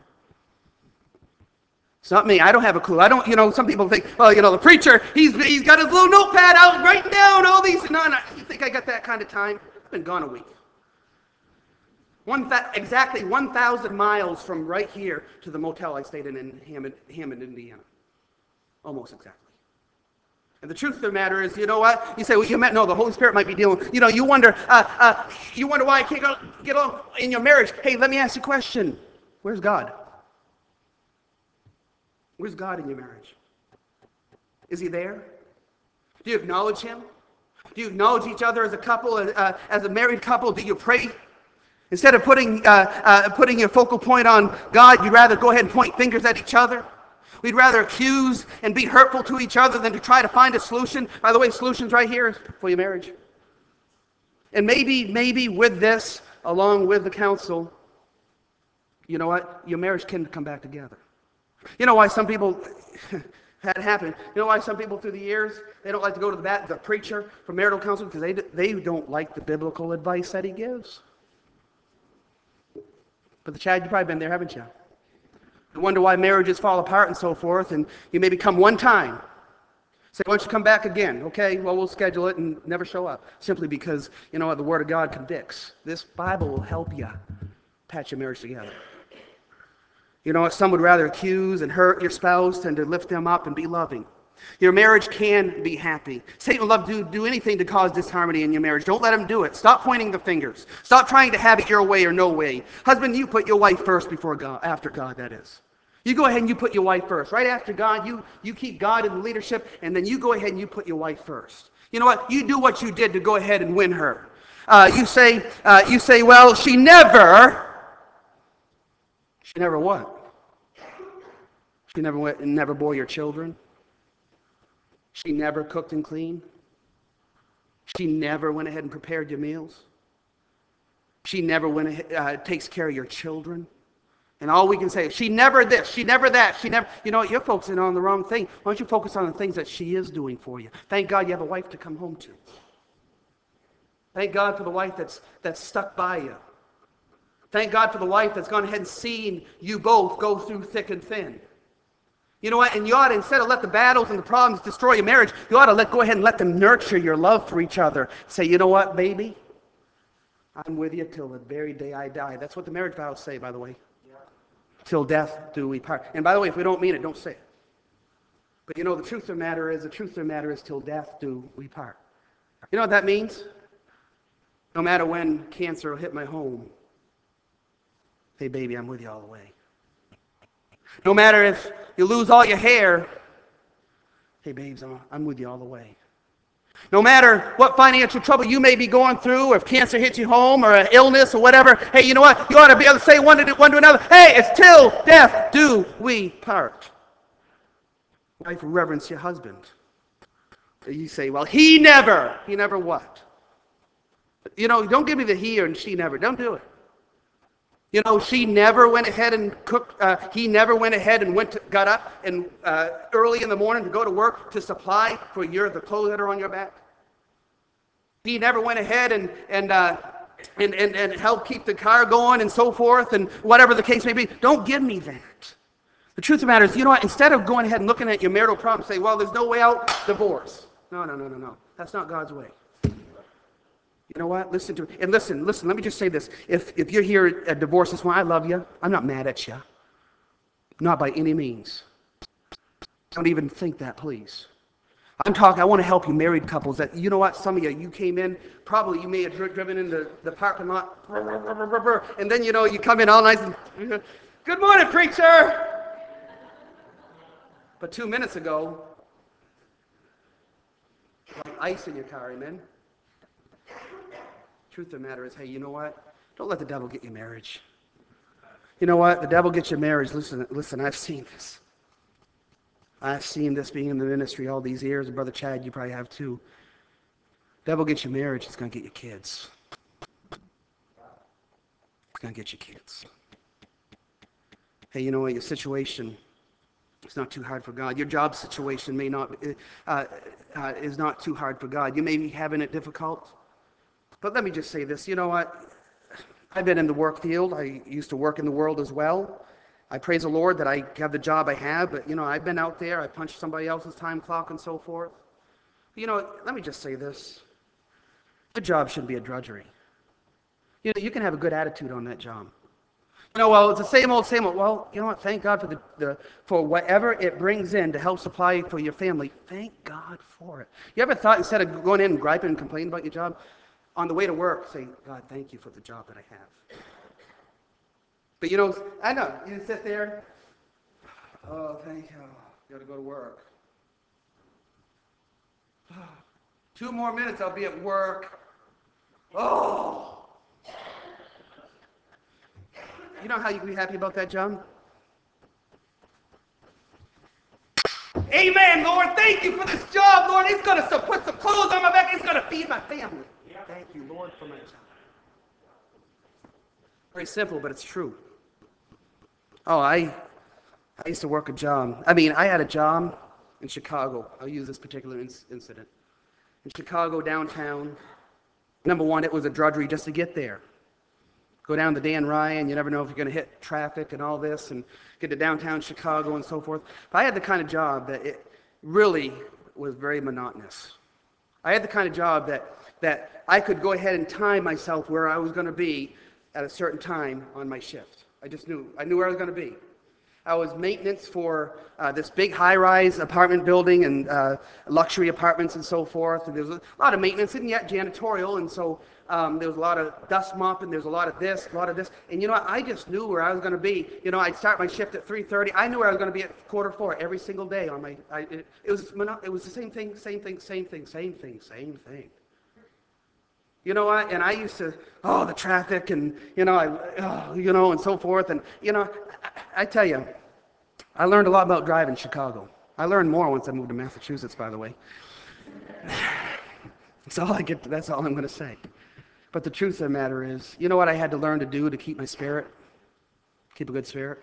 It's not me. I don't have a clue. I don't, you know, some people think, well, you know, the preacher, he's he's got his little notepad out writing down all these. No, no, you think I got that kind of time? I've been gone a week. One th- exactly one thousand miles from right here to the motel I stayed in in Hammond, Hammond, Indiana. Almost exactly. And the truth of the matter is, you know what? You say, well, you meant, no, the Holy Spirit might be dealing. You know, you wonder, uh, uh, you wonder why I can't go, get along in your marriage. Hey, let me ask you a question. Where's God? Where's God in your marriage? Is he there? Do you acknowledge him? Do you acknowledge each other as a couple, uh, as a married couple? Do you pray? Instead of putting, uh, uh, putting your focal point on God, you'd rather go ahead and point fingers at each other. We'd rather accuse and be hurtful to each other than to try to find a solution. By the way, solution's right here for your marriage. And maybe, maybe with this, along with the counsel, you know what? Your marriage can come back together. You know why some people had happen? You know why some people through the years, they don't like to go to the, bat, the preacher for marital counseling? Because they, they don't like the biblical advice that he gives. But the Chad, you've probably been there, haven't you? You wonder why marriages fall apart and so forth, and you maybe come one time. Say, why don't you come back again? Okay, well, we'll schedule it and never show up. Simply because, you know what, the Word of God convicts. This Bible will help you patch your marriage together. You know what, some would rather accuse and hurt your spouse than to lift them up and be loving. Your marriage can be happy. Satan would love to do anything to cause disharmony in your marriage. Don't let him do it. Stop pointing the fingers. Stop trying to have it your way or no way. Husband, you put your wife first before God, after God, that is. You go ahead and you put your wife first. Right after God, you, you keep God in the leadership, and then you go ahead and you put your wife first. You know what? You do what you did to go ahead and win her. Uh, you say, uh, you say, well, she never, she never what? She never went and never bore your children. She never cooked and cleaned. She never went ahead and prepared your meals. She never went ahead, uh, takes care of your children. And all we can say is, she never this, she never that, she never, you know what, you're focusing on the wrong thing. Why don't you focus on the things that she is doing for you? Thank God you have a wife to come home to. Thank God for the wife that's, that's stuck by you. Thank God for the wife that's gone ahead and seen you both go through thick and thin. You know what, and you ought to, instead of let the battles and the problems destroy your marriage, you ought to let go ahead and let them nurture your love for each other. Say, you know what, baby? I'm with you till the very day I die. That's what the marriage vows say, by the way. Till death do we part. And by the way, if we don't mean it, don't say it. But you know, the truth of the matter is, the truth of the matter is, till death do we part. You know what that means? No matter when cancer will hit my home, hey baby, I'm with you all the way. No matter if you lose all your hair, hey babes, I'm, I'm with you all the way. No matter what financial trouble you may be going through, or if cancer hits you home, or an illness, or whatever, hey, you know what? You ought to be able to say one to, one to another, hey, it's till death do we part. Wife, reverence your husband. You say, well, he never. He never what? You know, don't give me the he or she never. Don't do it. You know, she never went ahead and cooked, uh, he never went ahead and went to, got up and uh, early in the morning to go to work to supply for your, the clothes that are on your back. He never went ahead and, and, uh, and, and, and helped keep the car going and so forth and whatever the case may be. Don't give me that. The truth of the matter is, you know what, instead of going ahead and looking at your marital problem, say, well, there's no way out, divorce. No, no, no, no, no. That's not God's way. You know what? Listen to it. And listen, listen, let me just say this. If if you're here at divorce this one, I love you. I'm not mad at you. Not by any means. Don't even think that, please. I'm talking, I want to help you married couples that, you know what, some of you, you came in, probably you may have dri- driven into the parking lot, and then, you know, you come in all nice and, good morning, preacher. But two minutes ago, like ice in your car, amen? Truth of the matter is, hey, you know what? Don't let the devil get your marriage. You know what? The devil gets your marriage. Listen, listen, I've seen this. I've seen this being in the ministry all these years. And Brother Chad, you probably have too. Devil gets your marriage, it's going to get your kids. It's going to get your kids. Hey, you know what? Your situation is not too hard for God. Your job situation may not uh, uh, is not too hard for God. You may be having it difficult. But let me just say this. You know what? I've been in the work field. I used to work in the world as well. I praise the Lord that I have the job I have. But, you know, I've been out there. I punched somebody else's time clock and so forth. You know, let me just say this. The job shouldn't be a drudgery. You know, you can have a good attitude on that job. You know, well, it's the same old, same old. Well, you know what? Thank God for the, the for whatever it brings in to help supply for your family. Thank God for it. You ever thought instead of going in and griping and complaining about your job, on the way to work, say, God, thank you for the job that I have. But you know, I know, you sit there, oh, thank you, got to go to work. Two more minutes, I'll be at work. Oh! You know how you can be happy about that, John? Amen, Lord. Thank you for this job, Lord. He's going to put some clothes on my back. He's going to feed my family. Thank you, Lord, for my job. Very simple, but it's true. Oh, I, I used to work a job. I mean, I had a job in Chicago. I'll use this particular inc- incident. In Chicago, downtown, number one, it was a drudgery just to get there. Go down to Dan Ryan, you never know if you're going to hit traffic and all this, and get to downtown Chicago and so forth. But I had the kind of job that it really was very monotonous. I had the kind of job that, that I could go ahead and time myself where I was going to be at a certain time on my shift. I just knew. I knew where I was going to be. I was maintenance for uh, this big high-rise apartment building and uh, luxury apartments and so forth. And there was a lot of maintenance and yet janitorial, and so um, there was a lot of dust mopping. There's a lot of this, a lot of this. And you know what? I just knew where I was going to be. You know, I'd start my shift at three thirty. I knew where I was going to be at quarter four every single day on my. I, it, it was it was the same thing, same thing, same thing, same thing, same thing. You know what? And I used to, oh, the traffic and, you know, I, oh, you know, and so forth. And, you know, I, I tell you, I learned a lot about driving in Chicago. I learned more once I moved to Massachusetts, by the way. That's all I get. To, that's all I'm going to say. But the truth of the matter is, you know what I had to learn to do to keep my spirit, keep a good spirit?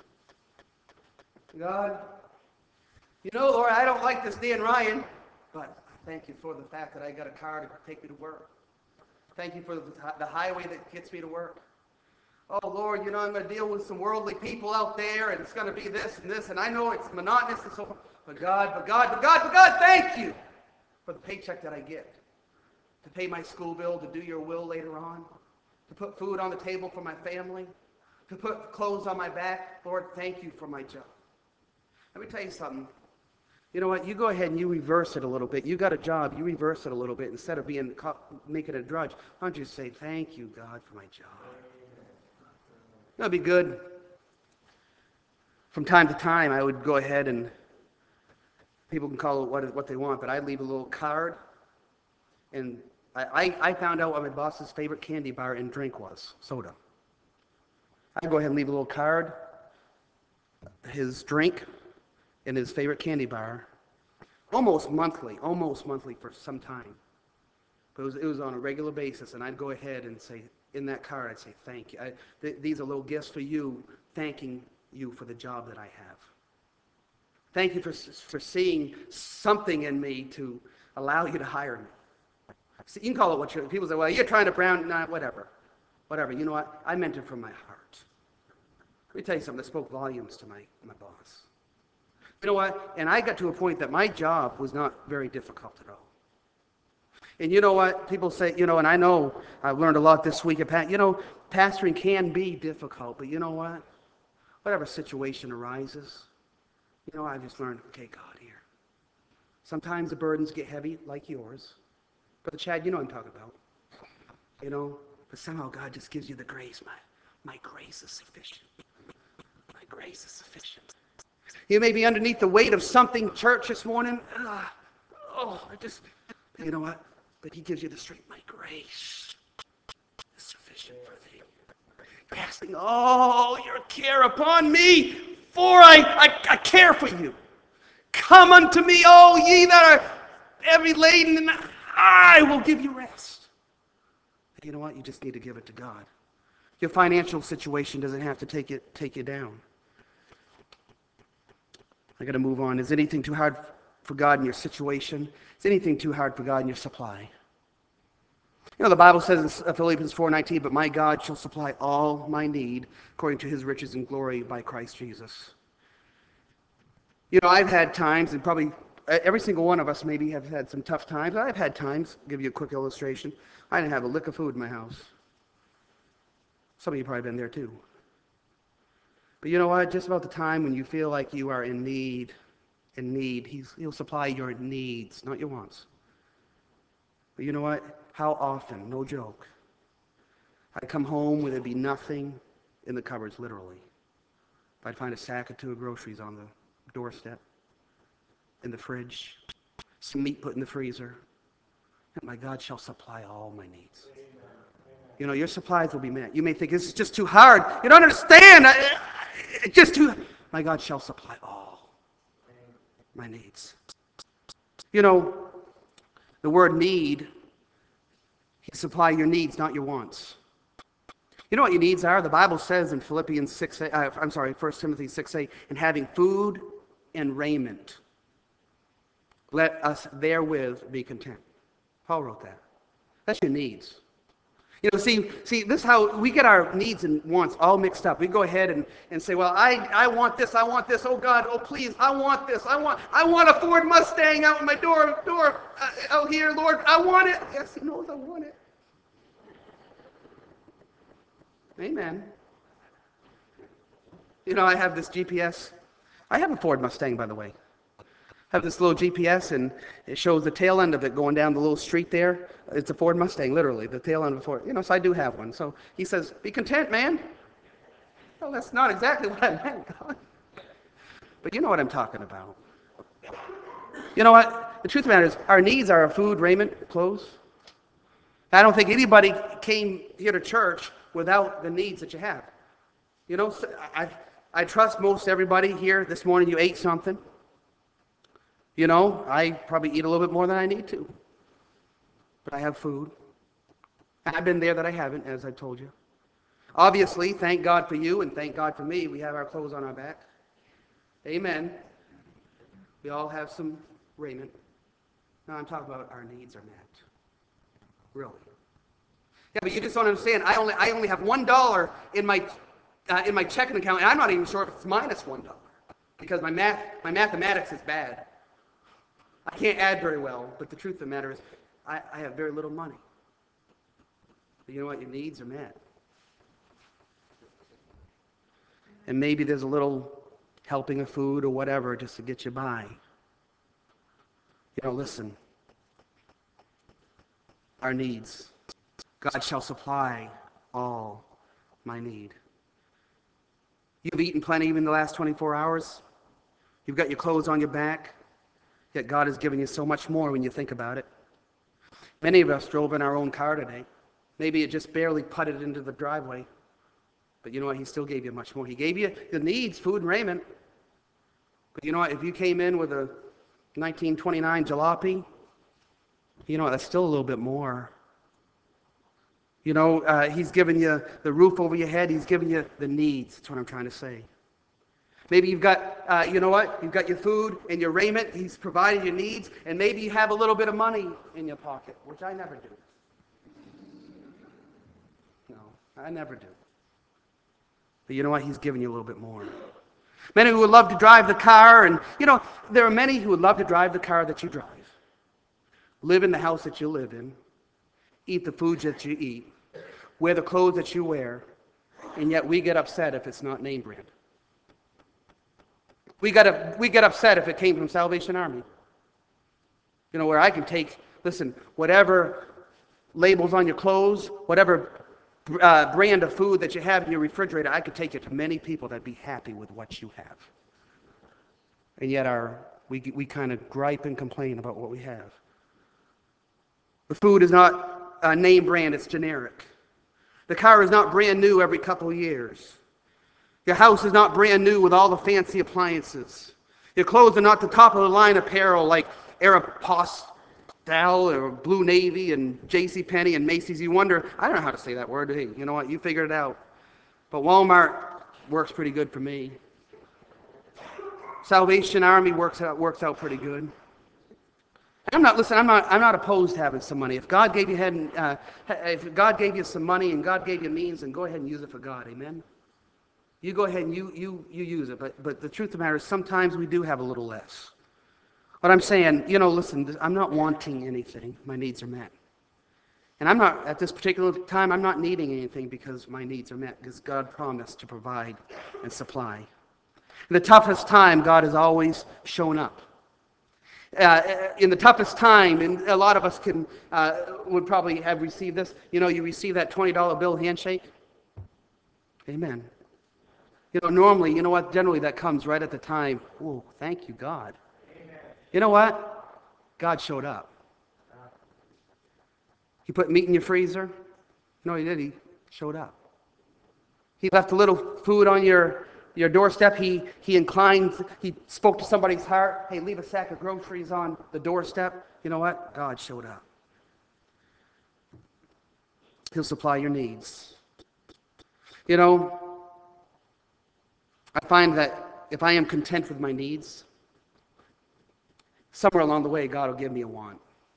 God, you know, Lord, I don't like this Dan Ryan, but thank you for the fact that I got a car to take me to work. Thank you for the, the highway that gets me to work. Oh, Lord, you know, I'm going to deal with some worldly people out there, and it's going to be this and this, and I know it's monotonous and so forth. But God, but God, but God, but God, thank you for the paycheck that I get. To pay my school bill, to do your will later on, to put food on the table for my family, to put clothes on my back. Lord, thank you for my job. Let me tell you something. You know what? You go ahead and you reverse it a little bit. You got a job, you reverse it a little bit. Instead of being making a drudge, why don't you say, thank you, God, for my job. That'd be good. From time to time, I would go ahead and people can call it what, what they want, but I'd leave a little card. And I, I, I found out what my boss's favorite candy bar and drink was, soda. I'd go ahead and leave a little card, his drink, and his favorite candy bar, almost monthly, almost monthly for some time. But it was, it was on a regular basis, and I'd go ahead and say, in that card, I'd say, thank you. I, th- these are little gifts for you, thanking you for the job that I have. Thank you for, for seeing something in me to allow you to hire me. See, you can call it what you, people say, well, you're trying to brown, nah, whatever. Whatever, you know what? I meant it from my heart. Let me tell you something that spoke volumes to my, my boss. You know what? And I got to a point that my job was not very difficult at all. And you know what? People say, you know, and I know I've learned a lot this week. At, you know, pastoring can be difficult, but you know what? Whatever situation arises, you know, I've just learned, okay, God, here. Sometimes the burdens get heavy, like yours. Brother Chad, you know what I'm talking about. You know, but somehow God just gives you the grace. My, my grace is sufficient. My grace is sufficient. You may be underneath the weight of something, church, this morning. Ugh. Oh, I just, you know what? But he gives you the strength. My grace is sufficient for thee. Casting all your care upon me, for I, I, I care for you. Come unto me, all ye that are heavy laden, and I will give you rest. And you know what? You just need to give it to God. Your financial situation doesn't have to take it take you down. I got to move on. Is anything too hard for God in your situation? Is anything too hard for God in your supply? You know, the Bible says in Philippians four nineteen, but my God shall supply all my need according to his riches and glory by Christ Jesus. You know, I've had times, and probably every single one of us maybe have had some tough times. I've had times, I'll give you a quick illustration. I didn't have a lick of food in my house. Some of you probably been there too. But you know what? Just about the time when you feel like you are in need, in need, he's, he'll supply your needs, not your wants. But you know what? How often, no joke, I'd come home where there'd be nothing in the cupboards, literally. I'd find a sack or two of groceries on the doorstep, in the fridge, some meat put in the freezer. And my God shall supply all my needs. You know, your supplies will be met. You may think, this is just too hard. You don't understand. I, it's just too... My God shall supply all my needs. You know, the word need, he supply your needs, not your wants. You know what your needs are? The Bible says in Philippians six, uh, I'm sorry, First Timothy six eight, and having food and raiment, let us therewith be content. Paul wrote that. That's your needs. You know, see, see, this is how we get our needs and wants all mixed up. We go ahead and, and say, well, I, I want this, I want this, oh God, oh please, I want this, I want I want a Ford Mustang out in my door, door uh, out here, Lord, I want it. Yes, he knows I want it. Amen. You know, I have this G P S. I have a Ford Mustang, by the way. I have this little G P S, and it shows the tail end of it going down the little street there. It's a Ford Mustang, literally, the tail end of a Ford. You know, so I do have one. So he says, be content, man. Well, that's not exactly what I meant, God. But you know what I'm talking about. You know what? The truth of the matter is, our needs are food, raiment, clothes. I don't think anybody came here to church without the needs that you have. You know, I, I trust most everybody here this morning, you ate something. You know, I probably eat a little bit more than I need to. But I have food. And I've been there that I haven't, as I told you. Obviously, thank God for you and thank God for me, we have our clothes on our back. Amen. We all have some raiment. Now I'm talking about our needs are met. Really. Yeah, but you just don't understand. I only I only have one dollar in my uh, in my checking account, and I'm not even sure if it's minus one dollar because my math my mathematics is bad. I can't add very well, but the truth of the matter is, I, I have very little money. But you know what? Your needs are met. And maybe there's a little helping of food or whatever just to get you by. You know, listen. Our needs. God shall supply all my need. You've eaten plenty even the last twenty-four hours. You've got your clothes on your back. Yet God has given you so much more when you think about it. Many of us drove in our own car today. Maybe it just barely putted into the driveway. But you know what? He still gave you much more. He gave you the needs, food and raiment. But you know what? If you came in with a nineteen twenty-nine jalopy, you know what? That's still a little bit more. You know, uh, he's given you the roof over your head. He's given you the needs. That's what I'm trying to say. Maybe you've got, uh, you know what? You've got your food and your raiment. He's provided your needs. And maybe you have a little bit of money in your pocket, which I never do. No, I never do. But you know what? He's given you a little bit more. Many who would love to drive the car. And, you know, there are many who would love to drive the car that you drive. Live in the house that you live in. Eat the foods that you eat. Wear the clothes that you wear. And yet we get upset if it's not name brand. We got we get upset if it came from Salvation Army. You know, where I can take, listen, whatever labels on your clothes, whatever uh, brand of food that you have in your refrigerator, I could take it to many people that'd be happy with what you have. And yet our we, we kind of gripe and complain about what we have. The food is not a name brand, it's generic. The car is not brand new every couple of years. Your house is not brand new with all the fancy appliances. Your clothes are not the top of the line apparel like Aeropostale or Blue Navy and JCPenney and Macy's. You wonder, I don't know how to say that word. Hey, you know what? You figured it out. But Walmart works pretty good for me. Salvation Army works out works out pretty good. I'm not listen. I'm not. I'm not opposed to having some money. If God gave you head, uh, if God gave you some money and God gave you means, then go ahead and use it for God. Amen. You go ahead and you you you use it. But but the truth of the matter is, sometimes we do have a little less. But I'm saying, you know, listen. I'm not wanting anything. My needs are met. And I'm not at this particular time. I'm not needing anything because my needs are met. Because God promised to provide and supply. In the toughest time, God has always shown up. Uh, in the toughest time, and a lot of us can uh, would probably have received this. You know, you receive that twenty dollar bill handshake. Amen. You know, normally, you know what? Generally, that comes right at the time. Oh, thank you, God. Amen. You know what? God showed up. He put meat in your freezer. No, he did. He showed up. He left a little food on your your doorstep. He he inclined. He spoke to somebody's heart. Hey, leave a sack of groceries on the doorstep. You know what? God showed up. He'll supply your needs. You know, I find that if I am content with my needs, somewhere along the way, God will give me a want.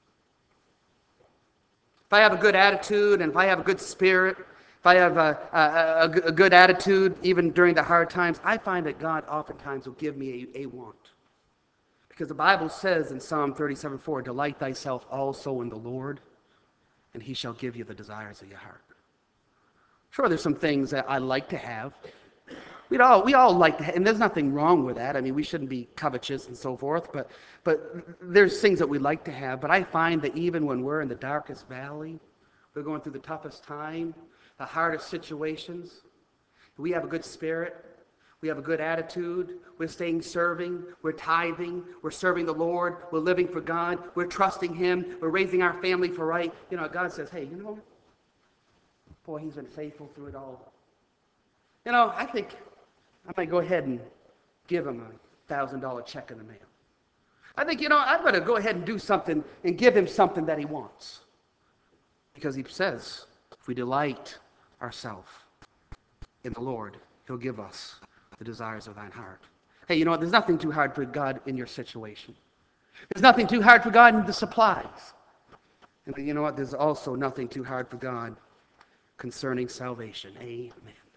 If I have a good attitude and if I have a good spirit, if I have a, a, a, a good attitude even during the hard times, I find that God oftentimes will give me a, a want. Because the Bible says in Psalm thirty-seven four, delight thyself also in the Lord, and he shall give you the desires of your heart. Sure, there's some things that I like to have. We'd all, we all like to have, and there's nothing wrong with that. I mean, we shouldn't be covetous and so forth, but, but there's things that we like to have. But I find that even when we're in the darkest valley, we're going through the toughest time, the hardest situations, we have a good spirit, we have a good attitude, we're staying serving, we're tithing, we're serving the Lord, we're living for God, we're trusting him, we're raising our family for right. You know, God says, hey, you know, boy, he's been faithful through it all. You know, I think I might go ahead and give him a one thousand dollar check in the mail. I think, you know, I'd better go ahead and do something and give him something that he wants. Because he says, if we delight ourselves in the Lord, he'll give us the desires of thine heart. Hey, you know what? There's nothing too hard for God in your situation. There's nothing too hard for God in the supplies. And you know what? There's also nothing too hard for God concerning salvation. Amen.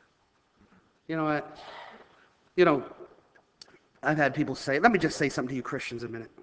You know what? You know, I've had people say, let me just say something to you Christians a minute.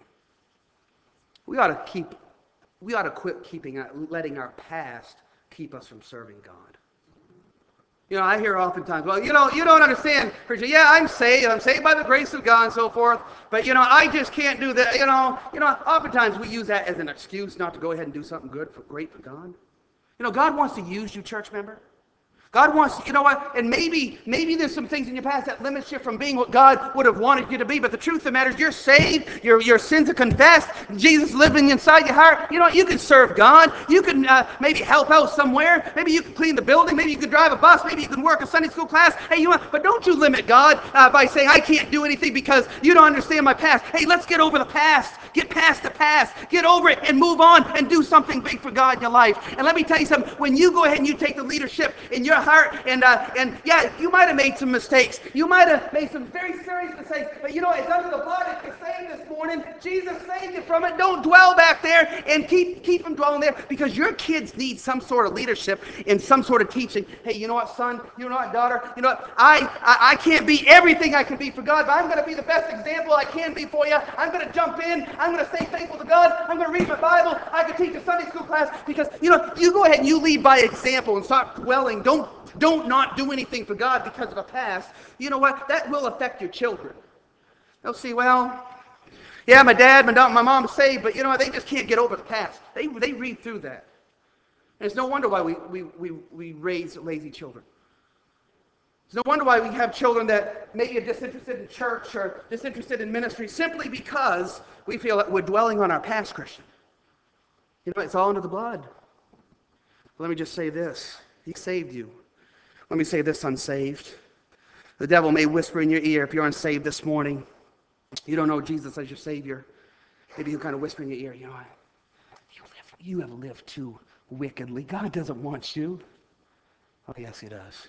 We ought to keep, we ought to quit keeping, letting our past keep us from serving God. You know, I hear oftentimes, well, you know, you don't understand, preacher. Yeah, I'm saved. I'm saved by the grace of God and so forth. But, you know, I just can't do that. You know, you know, oftentimes we use that as an excuse not to go ahead and do something good, for, great for God. You know, God wants to use you, church member. God wants, you know what, and maybe maybe there's some things in your past that limits you from being what God would have wanted you to be, but the truth of the matter is you're saved, your, your sins are confessed, Jesus living inside your heart. You know, you can serve God, you can uh, maybe help out somewhere, maybe you can clean the building, maybe you can drive a bus, maybe you can work a Sunday school class. Hey, you know, but don't you limit God uh, by saying, I can't do anything because you don't understand my past. Hey, let's get over the past, get past the past, get over it and move on and do something big for God in your life. And let me tell you something, when you go ahead and you take the leadership in your heart, and uh, and yeah, you might have made some mistakes. You might have made some very serious mistakes, but you know, it's under the blood. If you're saved this morning, Jesus saved you from it. Don't dwell back there and keep keep them dwelling there, because your kids need some sort of leadership and some sort of teaching. Hey, you know what, son? You know what, daughter? You know what? I I, I can't be everything I can be for God, but I'm going to be the best example I can be for you. I'm going to jump in. I'm going to stay faithful to God. I'm going to read my Bible. I can teach a Sunday school class, because you know, you go ahead and you lead by example and stop dwelling. Don't Don't not do anything for God because of the past. You know what? That will affect your children. They'll see, well, yeah, my dad, my, dad, my mom's saved, but you know what? They just can't get over the past. They, they read through that. And it's no wonder why we, we, we, we raise lazy children. It's no wonder why we have children that maybe are disinterested in church or disinterested in ministry simply because we feel that we're dwelling on our past, Christian. You know, it's all under the blood. Let me just say this. He saved you. Let me say this, unsaved. The devil may whisper in your ear if you're unsaved this morning. You don't know Jesus as your Savior. Maybe he'll kind of whisper in your ear, you know, you, live, you have lived too wickedly. God doesn't want you. Oh, yes, he does.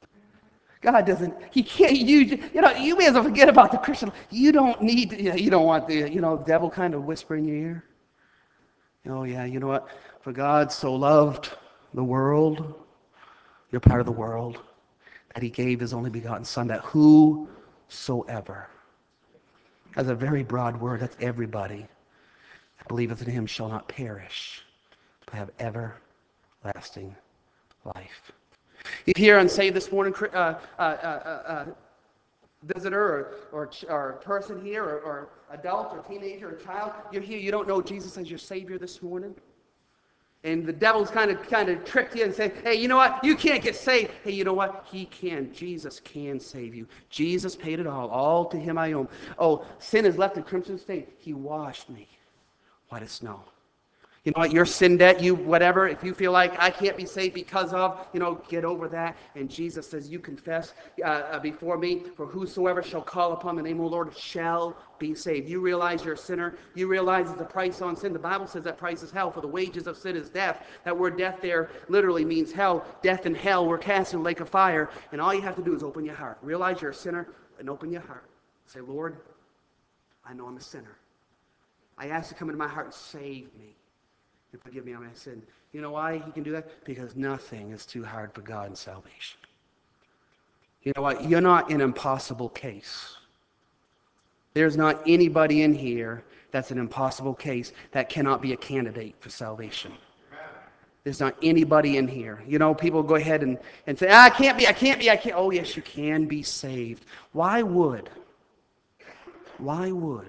God doesn't, he can't use you. You know, you may as well forget about the Christian. You don't need, to, you, know, you don't want the, you know, devil kind of whisper in your ear. Oh, yeah, you know what? For God so loved the world, you're part of the world, that he gave his only begotten Son, that whosoever, that's a very broad word, that's everybody, that believeth in him shall not perish, but have everlasting life. You hear and say this morning, uh, uh, uh, uh, visitor or, or, or person here, or, or adult or teenager or child, you're here, you don't know Jesus as your Savior this morning. And the devil's kind of kind of tricked you and say, hey, you know what? You can't get saved. Hey, you know what? He can. Jesus can save you. Jesus paid it all. All to him I owe. Oh, sin is left in crimson stain. He washed me white as snow. You know what? Your sin debt, you whatever, if you feel like I can't be saved because of, you know, get over that. And Jesus says, you confess uh, uh, before me, for whosoever shall call upon the name of the Lord shall be saved. You realize you're a sinner. You realize the price on sin. The Bible says that price is hell, for the wages of sin is death. That word death there literally means hell. Death and hell were cast in the lake of fire. And all you have to do is open your heart. Realize you're a sinner and open your heart. Say, Lord, I know I'm a sinner. I ask you to come into my heart and save me. And forgive me on my sin. You know why he can do that? Because nothing is too hard for God in salvation. You know what? You're not an impossible case. There's not anybody in here that's an impossible case that cannot be a candidate for salvation. There's not anybody in here. You know, people go ahead and, and say, ah, I can't be, I can't be, I can't. Oh, yes, you can be saved. Why would? Why would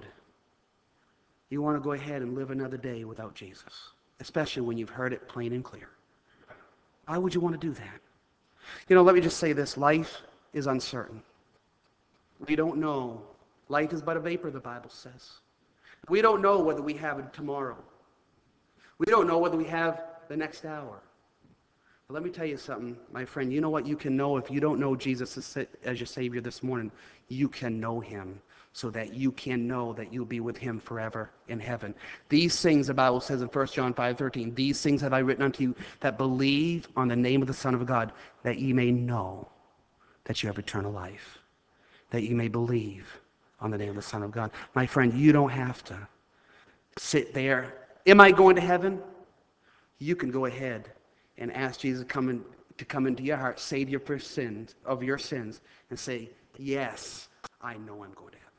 you want to go ahead and live another day without Jesus? Especially when you've heard it plain and clear. Why would you want to do that? You know, let me just say this. Life is uncertain. We don't know. Life is but a vapor, the Bible says. We don't know whether we have it tomorrow. We don't know whether we have the next hour. But let me tell you something, my friend. You know what you can know if you don't know Jesus as your Savior this morning? You can know him so that you can know that you'll be with him forever in heaven. These things, the Bible says in First John five thirteen, these things have I written unto you that believe on the name of the Son of God, that ye may know that you have eternal life, that ye may believe on the name of the Son of God. My friend, you don't have to sit there. Am I going to heaven? You can go ahead and ask Jesus to come, in, to come into your heart, save you for sins, of your sins, and say, yes, I know I'm going to heaven.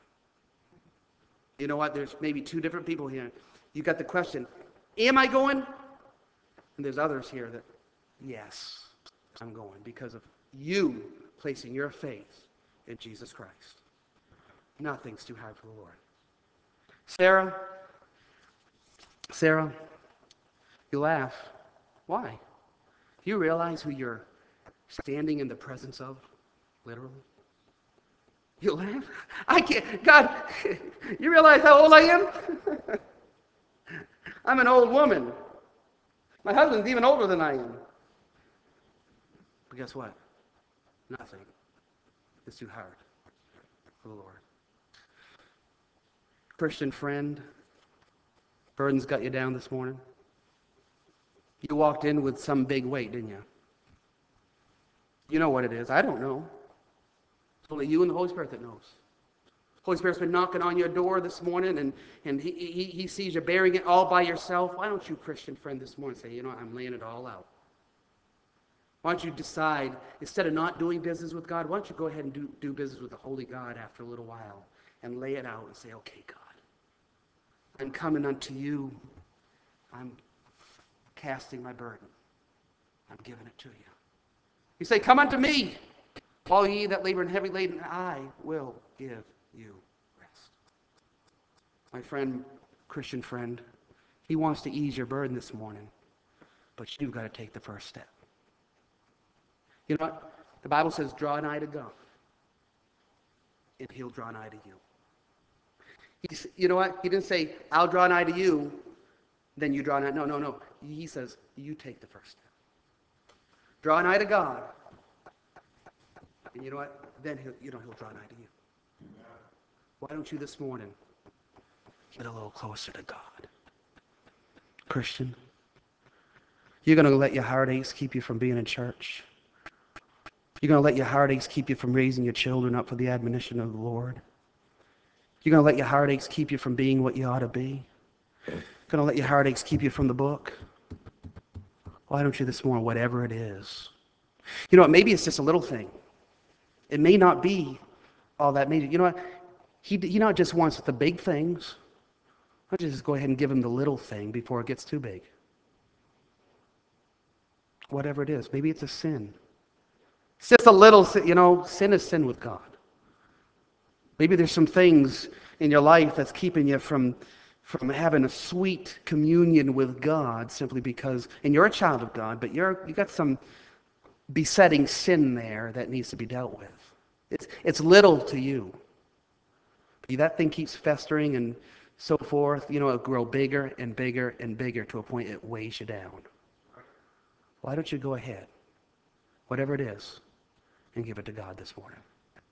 You know what? There's maybe two different people here. You got the question, am I going? And there's others here that, yes, I'm going because of you placing your faith in Jesus Christ. Nothing's too hard for the Lord. Sarah, Sarah, you laugh. Why? Do you realize who you're standing in the presence of, literally? You laugh? I can't, God, you realize how old I am? I'm an old woman. My husband's even older than I am. But guess what? Nothing is too hard for the Lord. Christian friend, burdens got you down this morning. You walked in with some big weight, didn't you? You know what it is. I don't know. It's only you and the Holy Spirit that knows. Holy Spirit's been knocking on your door this morning, and, and he, he, he sees you bearing it all by yourself. Why don't you, Christian friend, this morning say, you know, I'm laying it all out. Why don't you decide, instead of not doing business with God, why don't you go ahead and do, do business with the Holy God after a little while and lay it out and say, okay, God, I'm coming unto you. I'm casting my burden. I'm giving it to you. You say, come unto me, all ye that labor and heavy laden, and I will give you rest. My friend, Christian friend, he wants to ease your burden this morning, but you've got to take the first step. You know what? The Bible says, draw nigh to God, and he'll draw nigh to you. He, you know what? He didn't say, I'll draw nigh to you, then you draw nigh. No, no, no. He says, you take the first step. Draw nigh to God, and you know what? Then he'll, you know, he'll draw nigh to you. Why don't you this morning get a little closer to God? Christian, you're going to let your heartaches keep you from being in church. You're going to let your heartaches keep you from raising your children up for the admonition of the Lord. You're going to let your heartaches keep you from being what you ought to be. You're going to let your heartaches keep you from the book. Why don't you this morning, whatever it is? You know what? Maybe it's just a little thing. It may not be all that major. You know what? He, he not just wants the big things. Why don't you just go ahead and give him the little thing before it gets too big? Whatever it is. Maybe it's a sin. It's just a little sin. You know, sin is sin with God. Maybe there's some things in your life that's keeping you from, from having a sweet communion with God simply because, and you're a child of God, but you're you got some besetting sin there that needs to be dealt with. It's, it's little to you. But that thing keeps festering and so forth. You know, it'll grow bigger and bigger and bigger to a point it weighs you down. Why don't you go ahead, whatever it is, and give it to God this morning?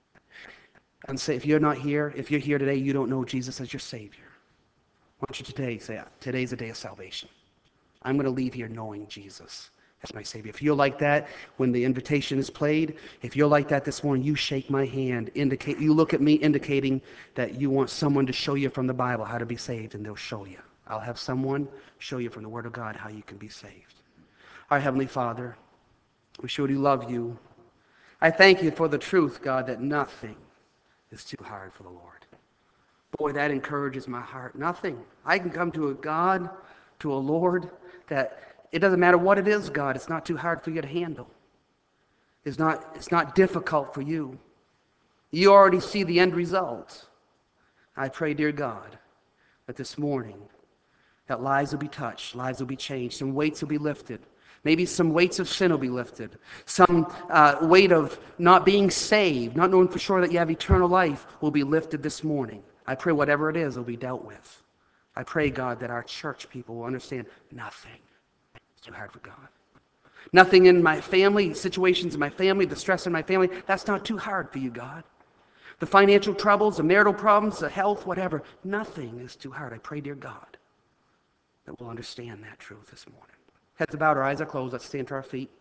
And say, if you're not here, if you're here today, you don't know Jesus as your Savior. Why don't you today say, today's a day of salvation. I'm going to leave here knowing Jesus as my Savior. If you're like that when the invitation is played, if you're like that this morning, you shake my hand, indicate, you look at me indicating that you want someone to show you from the Bible how to be saved, and they'll show you. I'll have someone show you from the Word of God how you can be saved. Our Heavenly Father, we surely love you. I thank you for the truth, God, that nothing is too hard for the Lord. Boy, that encourages my heart. Nothing. I can come to a God, to a Lord, that it doesn't matter what it is, God, it's not too hard for you to handle. It's not, it's not difficult for you. You already see the end result. I pray, dear God, that this morning, that lives will be touched, lives will be changed, some weights will be lifted. Maybe some weights of sin will be lifted. Some uh, weight of not being saved, not knowing for sure that you have eternal life will be lifted this morning. I pray whatever it is will be dealt with. I pray, God, that our church people will understand nothing is too hard for God. Nothing in my family, situations in my family, the stress in my family, that's not too hard for you, God. The financial troubles, the marital problems, the health, whatever, nothing is too hard. I pray, dear God, that we'll understand that truth this morning. Heads bowed, our eyes are closed. Let's stand to our feet.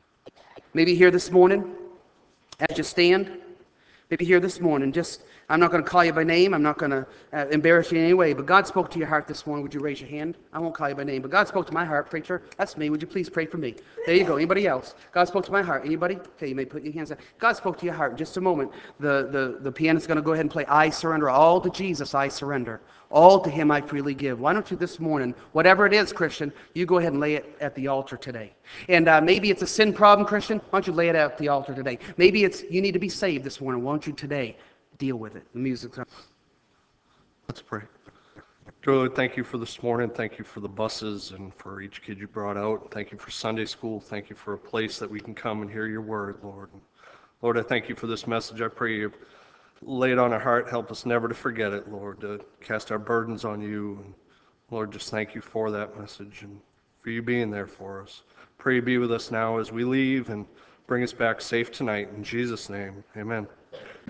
Maybe here this morning, as you stand, maybe here this morning, just, I'm not going to call you by name. I'm not going to uh, embarrass you in any way, but God spoke to your heart this morning. Would you raise your hand? I won't call you by name, but God spoke to my heart. Preacher, that's me. Would you please pray for me? There you go. Anybody else? God spoke to my heart. Anybody? Okay, you may put your hands down. God spoke to your heart. In just a moment, the, the, the pianist's going to go ahead and play I Surrender. All to Jesus I surrender. All to him I freely give. Why don't you this morning, whatever it is, Christian, you go ahead and lay it at the altar today. And uh, maybe it's a sin problem, Christian. Why don't you lay it at the altar today? Maybe it's you need to be saved this morning. Why don't you today deal with it? The music's on. Let's pray. Dear Lord, thank you for this morning. Thank you for the buses and for each kid you brought out. Thank you for Sunday school. Thank you for a place that we can come and hear your word, Lord. Lord, I thank you for this message. I pray you lay it on our heart. Help us never to forget it, Lord, to cast our burdens on you. And Lord, just thank you for that message and for you being there for us. Pray you be with us now as we leave and bring us back safe tonight. In Jesus' name, amen.